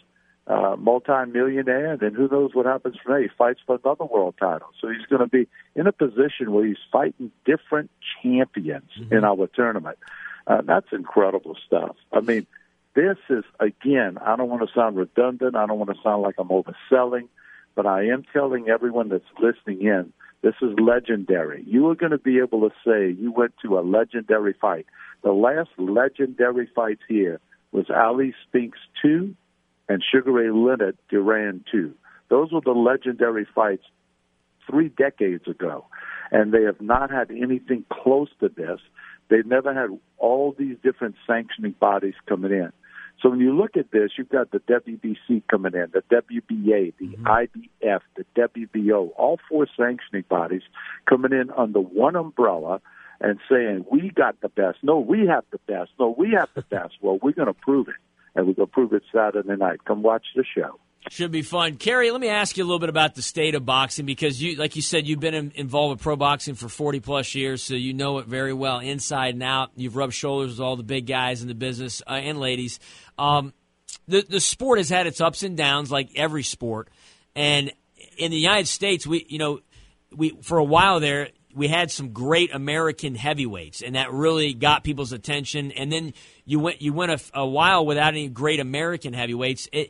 uh, multi-millionaire, and then who knows what happens from there. He fights for another world title. So he's going to be in a position where he's fighting different champions mm-hmm. in our tournament. Uh, that's incredible stuff. I mean, this is, again, I don't want to sound redundant. I don't want to sound like I'm overselling, but I am telling everyone that's listening in, this is legendary. You are going to be able to say you went to a legendary fight. The last legendary fight here was Ali Spinks two and Sugar Ray Leonard Duran two. Those were the legendary fights three decades ago, and they have not had anything close to this. They've never had all these different sanctioning bodies coming in. So when you look at this, you've got the W B C coming in, the W B A, the mm-hmm. I B F, the W B O, all four sanctioning bodies coming in under one umbrella and saying, we got the best. No, we have the best. No, we have the best. Well, we're going to prove it, and we're going to prove it Saturday night. Come watch the show. Should be fun. Kerry, let me ask you a little bit about the state of boxing, because, you, like you said, you've been in, involved with pro boxing for forty-plus years, so you know it very well inside and out. You've rubbed shoulders with all the big guys in the business uh, and ladies. Um, the, the sport has had its ups and downs like every sport. And in the United States, we you know, we for a while there, we had some great American heavyweights, and that really got people's attention. And then you went you went a, a while without any great American heavyweights. It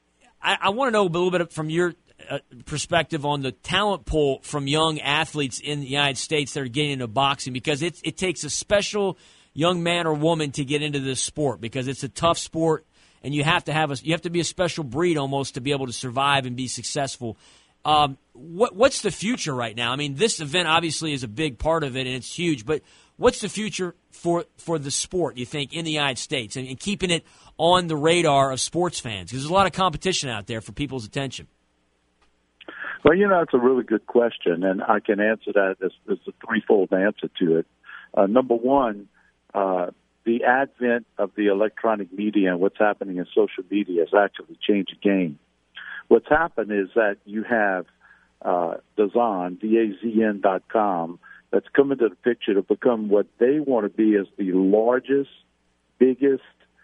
I, I want to know a little bit from your uh, perspective on the talent pool from young athletes in the United States that are getting into boxing, because it, it takes a special young man or woman to get into this sport, because it's a tough sport, and you have to have a you have to be a special breed almost to be able to survive and be successful. Um, what what's the future right now? I mean, this event obviously is a big part of it, and it's huge. But what's the future for for the sport, you think, in the United States, and, and keeping it on the radar of sports fans? Because there's a lot of competition out there for people's attention. Well, you know, it's a really good question, and I can answer that. There's, there's a threefold answer to it. Uh, number one, uh, the advent of the electronic media and what's happening in social media has actually changed the game. What's happened is that you have uh, DAZN, D A Z N dot com, that's come into the picture to become what they want to be as the largest, biggest,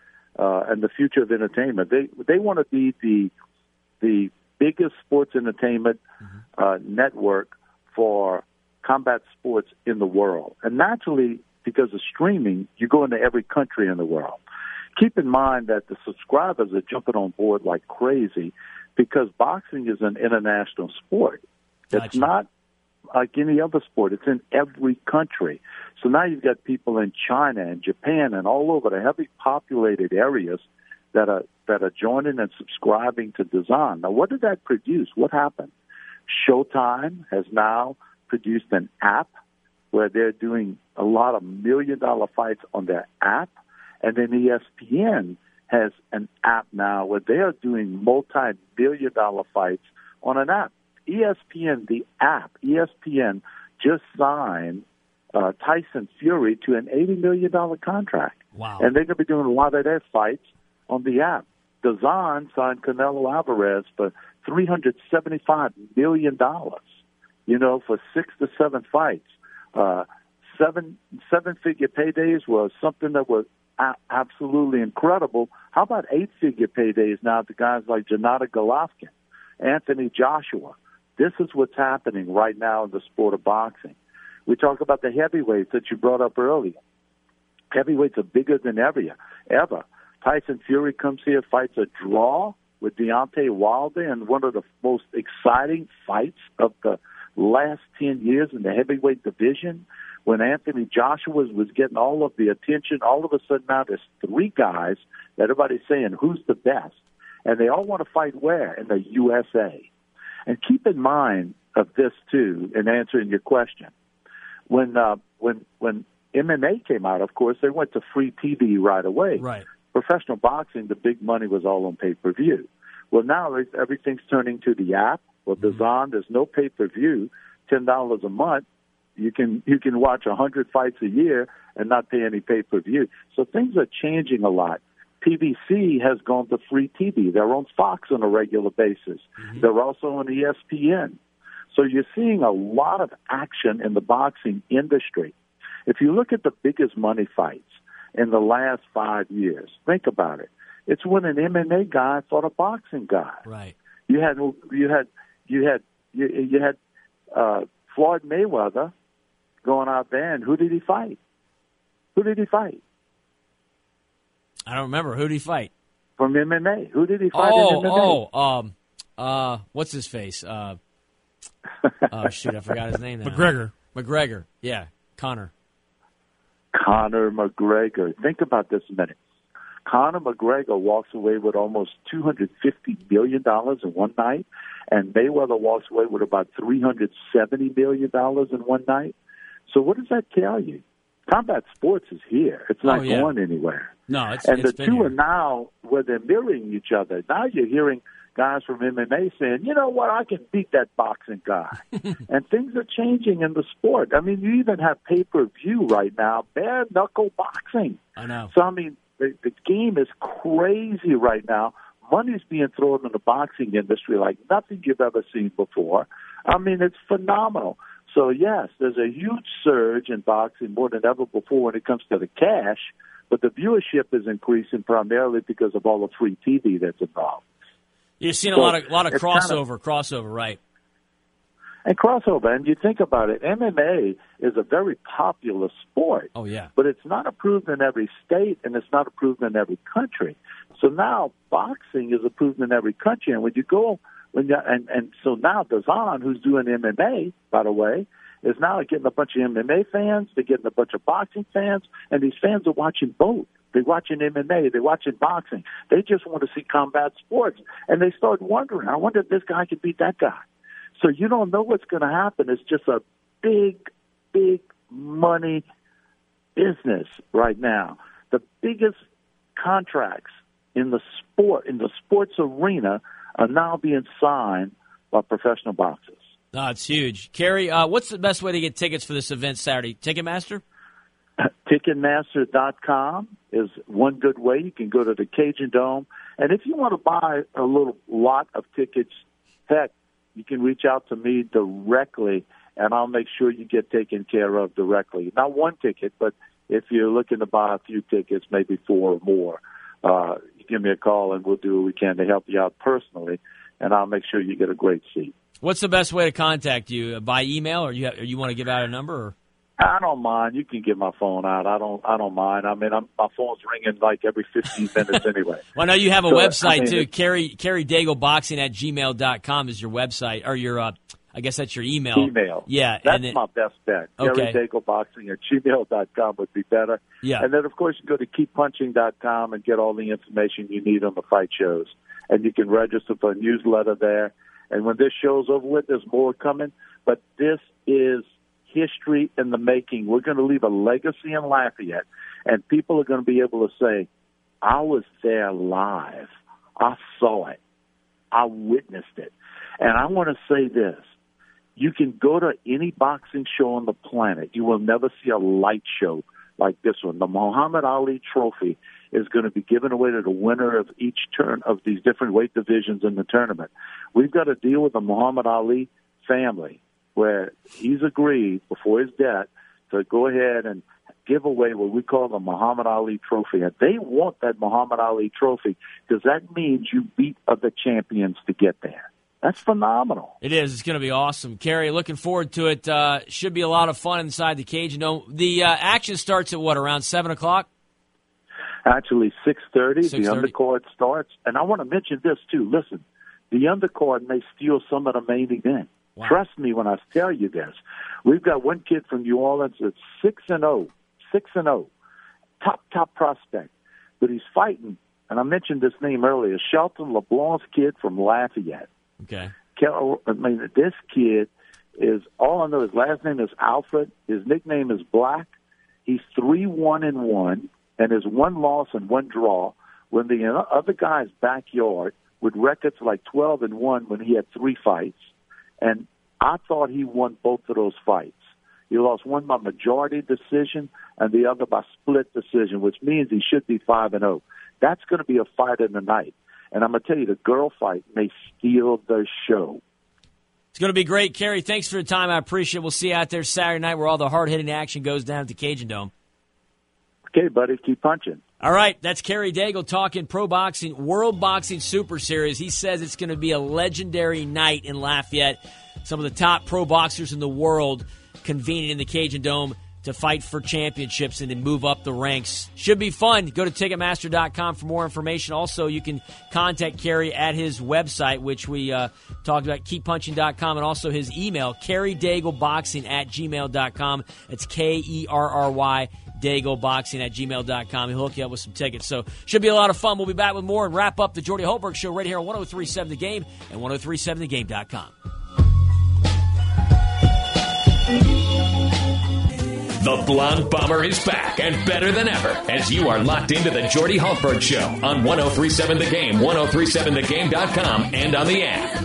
uh, and the future of entertainment. They they want to be the the biggest sports entertainment uh, network for combat sports in the world. And naturally, because of streaming, you go into every country in the world. Keep in mind that the subscribers are jumping on board like crazy, because boxing is an international sport. Gotcha. It's not like any other sport. It's in every country. So now you've got people in China and Japan and all over the heavily populated areas that are that are joining and subscribing to DAZN. Now, what did that produce? What happened? Showtime has now produced an app where they're doing a lot of million-dollar fights on their app, and then E S P N has an app now where they are doing multi-billion dollar fights on an app. E S P N, the app, E S P N just signed uh, Tyson Fury to an eighty million dollars contract. Wow. And they're going to be doing a lot of their fights on the app. DAZN signed Canelo Alvarez for three hundred seventy-five million dollars, you know, for six to seven fights. Uh, seven, seven-figure paydays was something that was a- absolutely incredible. How about eight-figure paydays now to guys like Gennady Golovkin, Anthony Joshua? This is what's happening right now in the sport of boxing. We talk about the heavyweights that you brought up earlier. Heavyweights are bigger than ever. Ever. Tyson Fury comes here, fights a draw with Deontay Wilder in one of the most exciting fights of the last ten years in the heavyweight division. When Anthony Joshua was getting all of the attention, all of a sudden now there's three guys that everybody's saying, who's the best? And they all want to fight where? In the U S A. And keep in mind of this, too, in answering your question. When uh, when when M M A came out, of course, they went to free T V right away. Right. Professional boxing, the big money was all on pay-per-view. Well, now everything's turning to the app. Well, mm-hmm. DAZN, there's no pay-per-view, ten dollars a month. You can you can watch one hundred fights a year and not pay any pay-per-view. So things are changing a lot. P B C has gone to free T V. They're on Fox on a regular basis. Mm-hmm. They're also on E S P N. So you're seeing a lot of action in the boxing industry. If you look at the biggest money fights in the last five years, think about it. It's when an M M A guy fought a boxing guy. Right. You had you had you had you, you had uh, Floyd Mayweather going out there, and who did he fight? Who did he fight? I don't remember. Who did he fight? From M M A. Who did he fight oh, in M M A? Oh, um, uh, what's his face? Uh, oh, shoot, I forgot his name now. McGregor. McGregor, yeah, Conor. Conor McGregor. Think about this a minute. Conor McGregor walks away with almost two hundred fifty million dollars in one night, and Mayweather walks away with about three hundred seventy million dollars in one night. So what does that tell you? Combat sports is here. It's not oh, yeah. going anywhere. No, it's And it's the been two here. are now where they're mirroring each other. Now you're hearing guys from M M A saying, you know what, I can beat that boxing guy. And things are changing in the sport. I mean, you even have pay-per-view right now, bare-knuckle boxing. I know. So, I mean, the, the game is crazy right now. Money's being thrown in the boxing industry like nothing you've ever seen before. I mean, it's phenomenal. So, yes, there's a huge surge in boxing more than ever before when it comes to the cash, but the viewership is increasing primarily because of all the free T V that's involved. You're seeing a So lot of lot of it's crossover, crossover, right? And crossover, and you think about it, M M A is a very popular sport. Oh, yeah. But it's not approved in every state, and it's not approved in every country. So now boxing is approved in every country, and when you go, when you, and and so now DAZN, who's doing M M A, by the way, is now getting a bunch of M M A fans, they're getting a bunch of boxing fans, and these fans are watching both. They're watching M M A, they're watching boxing. They just want to see combat sports, and they start wondering, I wonder if this guy could beat that guy. So you don't know what's going to happen. It's just a big, big money business right now. The biggest contracts in the sport, in the sports arena, are now being signed by professional boxers. No, it's huge. Kerry, uh, what's the best way to get tickets for this event Saturday? Ticketmaster? Ticketmaster dot com is one good way. You can go to the Cajun Dome. And if you want to buy a little lot of tickets, heck, you can reach out to me directly, and I'll make sure you get taken care of directly. Not one ticket, but if you're looking to buy a few tickets, maybe four or more, uh, you give me a call, and we'll do what we can to help you out personally, and I'll make sure you get a great seat. What's the best way to contact you? Uh, by email, or you have, or you want to give out a number? Or? I don't mind. You can get my phone out. I don't. I don't mind. I mean, I'm, my phone's ringing like every fifteen minutes anyway. Well, I know you have a so, website I mean, too. Kerry Kerry Daigle Boxing at gmail dot com is your website, or your. Uh, I guess that's your email. Email. Yeah, that's and then, my best bet. Okay. Kerry Daigle Boxing at gmail dot com would be better. Yeah. And then, of course, you go to keep punching dot com and get all the information you need on the fight shows. And you can register for a newsletter there. And when this show's over with, there's more coming. But this is history in the making. We're going to leave a legacy in Lafayette, and people are going to be able to say, I was there live. I saw it. I witnessed it. And I want to say this. You can go to any boxing show on the planet. You will never see a light show like this one. The Muhammad Ali Trophy is going to be given away to the winner of each turn of these different weight divisions in the tournament. We've got to deal with the Muhammad Ali family, where he's agreed before his death to go ahead and give away what we call the Muhammad Ali Trophy. And they want that Muhammad Ali Trophy because that means you beat other champions to get there. That's phenomenal. It is. It's going to be awesome. Kerry, looking forward to it. Uh, should be a lot of fun inside the cage. You know, the uh, action starts at what, around seven o'clock? Actually, six thirty, the six thirty. undercard starts. And I want to mention this, too. Listen, the undercard may steal some of the main event. Wow. Trust me when I tell you this. We've got one kid from New Orleans that's six and oh, six and oh, top top prospect, but he's fighting. And I mentioned this name earlier, Shelton LeBlanc's kid from Lafayette. Okay. I mean, this kid is all I know. His last name is Alfred. His nickname is Black. He's three one and one, and his one loss and one draw when the other guy's backyard with records like twelve and one when he had three fights. And I thought he won both of those fights. He lost one by majority decision and the other by split decision, which means he should be five and oh. That's going to be a fight in the night. And I'm going to tell you, the girl fight may steal the show. It's going to be great. Kerry, thanks for the time. I appreciate it. We'll see you out there Saturday night where all the hard-hitting action goes down at the Cajun Dome. Okay, buddy, keep punching. All right, that's Kerry Daigle talking pro boxing, World Boxing Super Series. He says it's going to be a legendary night in Lafayette. Some of the top pro boxers in the world convening in the Cajun Dome to fight for championships and then move up the ranks. Should be fun. Go to Ticketmaster dot com for more information. Also, you can contact Kerry at his website, which we uh, talked about, keep punching dot com, and also his email, kerry daigle boxing at gmail dot com. It's K E R R Y, Daigle Boxing at gmail dot com. He'll hook you up with some tickets. So, should be a lot of fun. We'll be back with more and wrap up the Jordy Holberg Show right here on one oh three point seven The Game and one oh three point seven the game dot com. The Blonde Bomber is back and better than ever as you are locked into the Jordy Holberg Show on one oh three point seven The Game, one oh three point seven the game dot com, and on the app.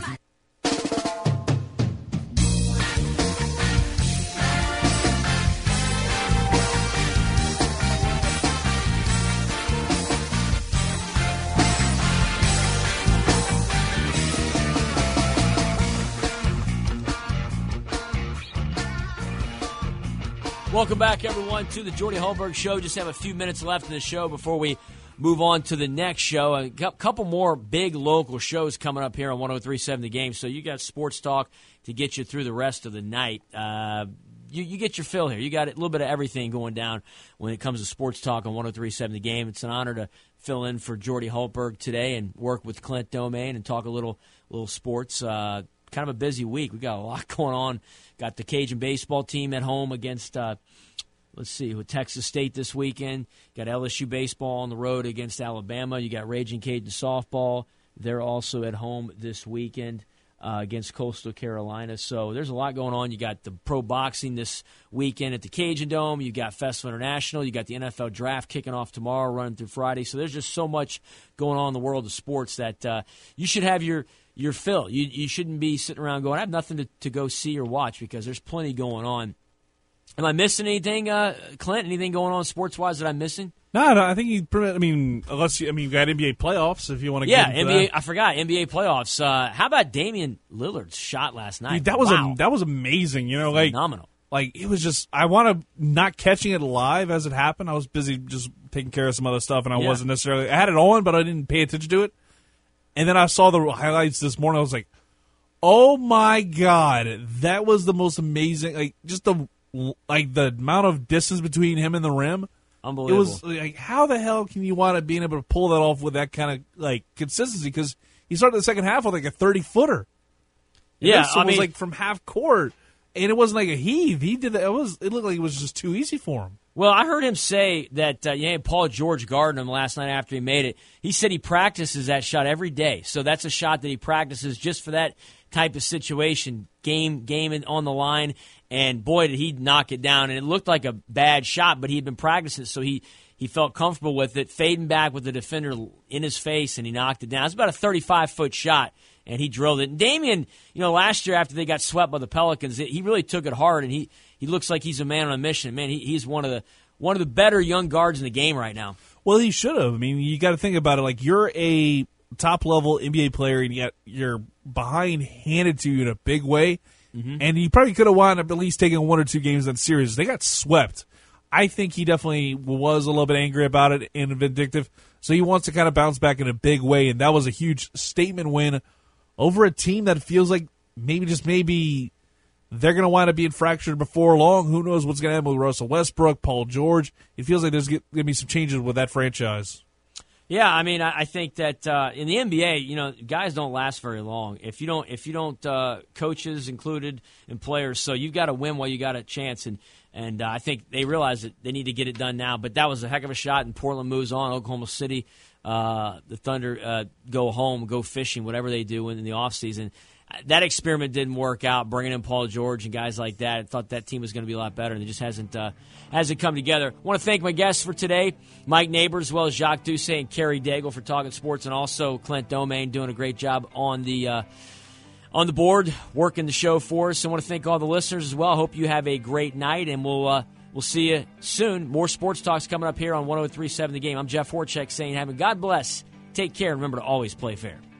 Welcome back, everyone, to the Jordy Holberg Show. Just have a few minutes left in the show before we move on to the next show. A couple more big local shows coming up here on one oh three point seven The Game. So you got sports talk to get you through the rest of the night. Uh, you, you get your fill here. You got a little bit of everything going down when it comes to sports talk on one oh three point seven The Game. It's an honor to fill in for Jordy Holberg today and work with Clint Domain and talk a little little sports. Uh, kind of a busy week. We got a lot going on. Got the Cajun baseball team at home against, uh, let's see, with Texas State this weekend. Got L S U baseball on the road against Alabama. You got Raging Cajun softball. They're also at home this weekend uh, against Coastal Carolina. So there's a lot going on. You got the pro boxing this weekend at the Cajun Dome. You got Festival International. You got the N F L Draft kicking off tomorrow, running through Friday. So there's just so much going on in the world of sports that uh, you should have your your fill. You you shouldn't be sitting around going, I have nothing to, to go see or watch, because there's plenty going on. Am I missing anything, uh, Clint? Anything going on sports-wise that I'm missing? No, no, I think you. I mean, unless you, I mean, you got N B A playoffs if you want to. Yeah, get into N B A. that. I forgot N B A playoffs. Uh, how about Damian Lillard's shot last night? Dude, that was wow. a, that was amazing. You know, like phenomenal. Like it was just. I want to not catching it live as it happened. I was busy just taking care of some other stuff, and I Yeah. wasn't necessarily. I had it on, but I didn't pay attention to it. And then I saw the highlights this morning. I was like, "Oh my god, that was the most amazing!" Like just the like the amount of distance between him and the rim. Unbelievable. It was like, how the hell can you want to being able to pull that off with that kind of like consistency? Because he started the second half with like a thirty footer. Yeah, this I one was mean, like from half court, and it wasn't like a heave. He did that. It was. It looked like it was just too easy for him. well, I heard him say that. Uh, yeah, Paul George guarded him last night after he made it. He said he practices that shot every day, so that's a shot that he practices just for that type of situation, game game on the line. And boy, did he knock it down. And it looked like a bad shot, but he had been practicing, so he, he felt comfortable with it, fading back with the defender in his face, and he knocked it down. It was about a thirty-five foot shot, and he drilled it. And Damian, you know, last year after they got swept by the Pelicans, he really took it hard, and he, he looks like he's a man on a mission. Man, he, he's one of the one of the better young guards in the game right now. Well, he should have. I mean, you got to think about it. Like, you're a top-level N B A player, and yet you're behind-handed to you in a big way. Mm-hmm. And he probably could have wound up at least taking one or two games in the series. They got swept. I think he definitely was a little bit angry about it and vindictive. So he wants to kind of bounce back in a big way. And that was a huge statement win over a team that feels like maybe just maybe they're going to wind up being fractured before long. Who knows what's going to happen with Russell Westbrook, Paul George. It feels like there's going to be some changes with that franchise. Yeah, I mean, I think that uh, in the N B A, you know, guys don't last very long. If you don't, if you don't, uh, coaches included and players, so you've got to win while you got a chance. And and uh, I think they realize that they need to get it done now. But that was a heck of a shot, and Portland moves on. Oklahoma City, uh, the Thunder uh, go home, go fishing, whatever they do in the offseason. That experiment didn't work out, bringing in Paul George and guys like that. I thought that team was going to be a lot better, and it just hasn't uh, hasn't come together. I want to thank my guests for today, Mike Neighbors, as well as Jacques Doucet and Kerry Daigle for talking sports, and also Clint Domain doing a great job on the uh, on the board, working the show for us. I want to thank all the listeners as well. I hope you have a great night, and we'll uh, we'll see you soon. More sports talks coming up here on one oh three point seven The Game. I'm Jeff Horchek saying, have a God bless, take care, and remember to always play fair.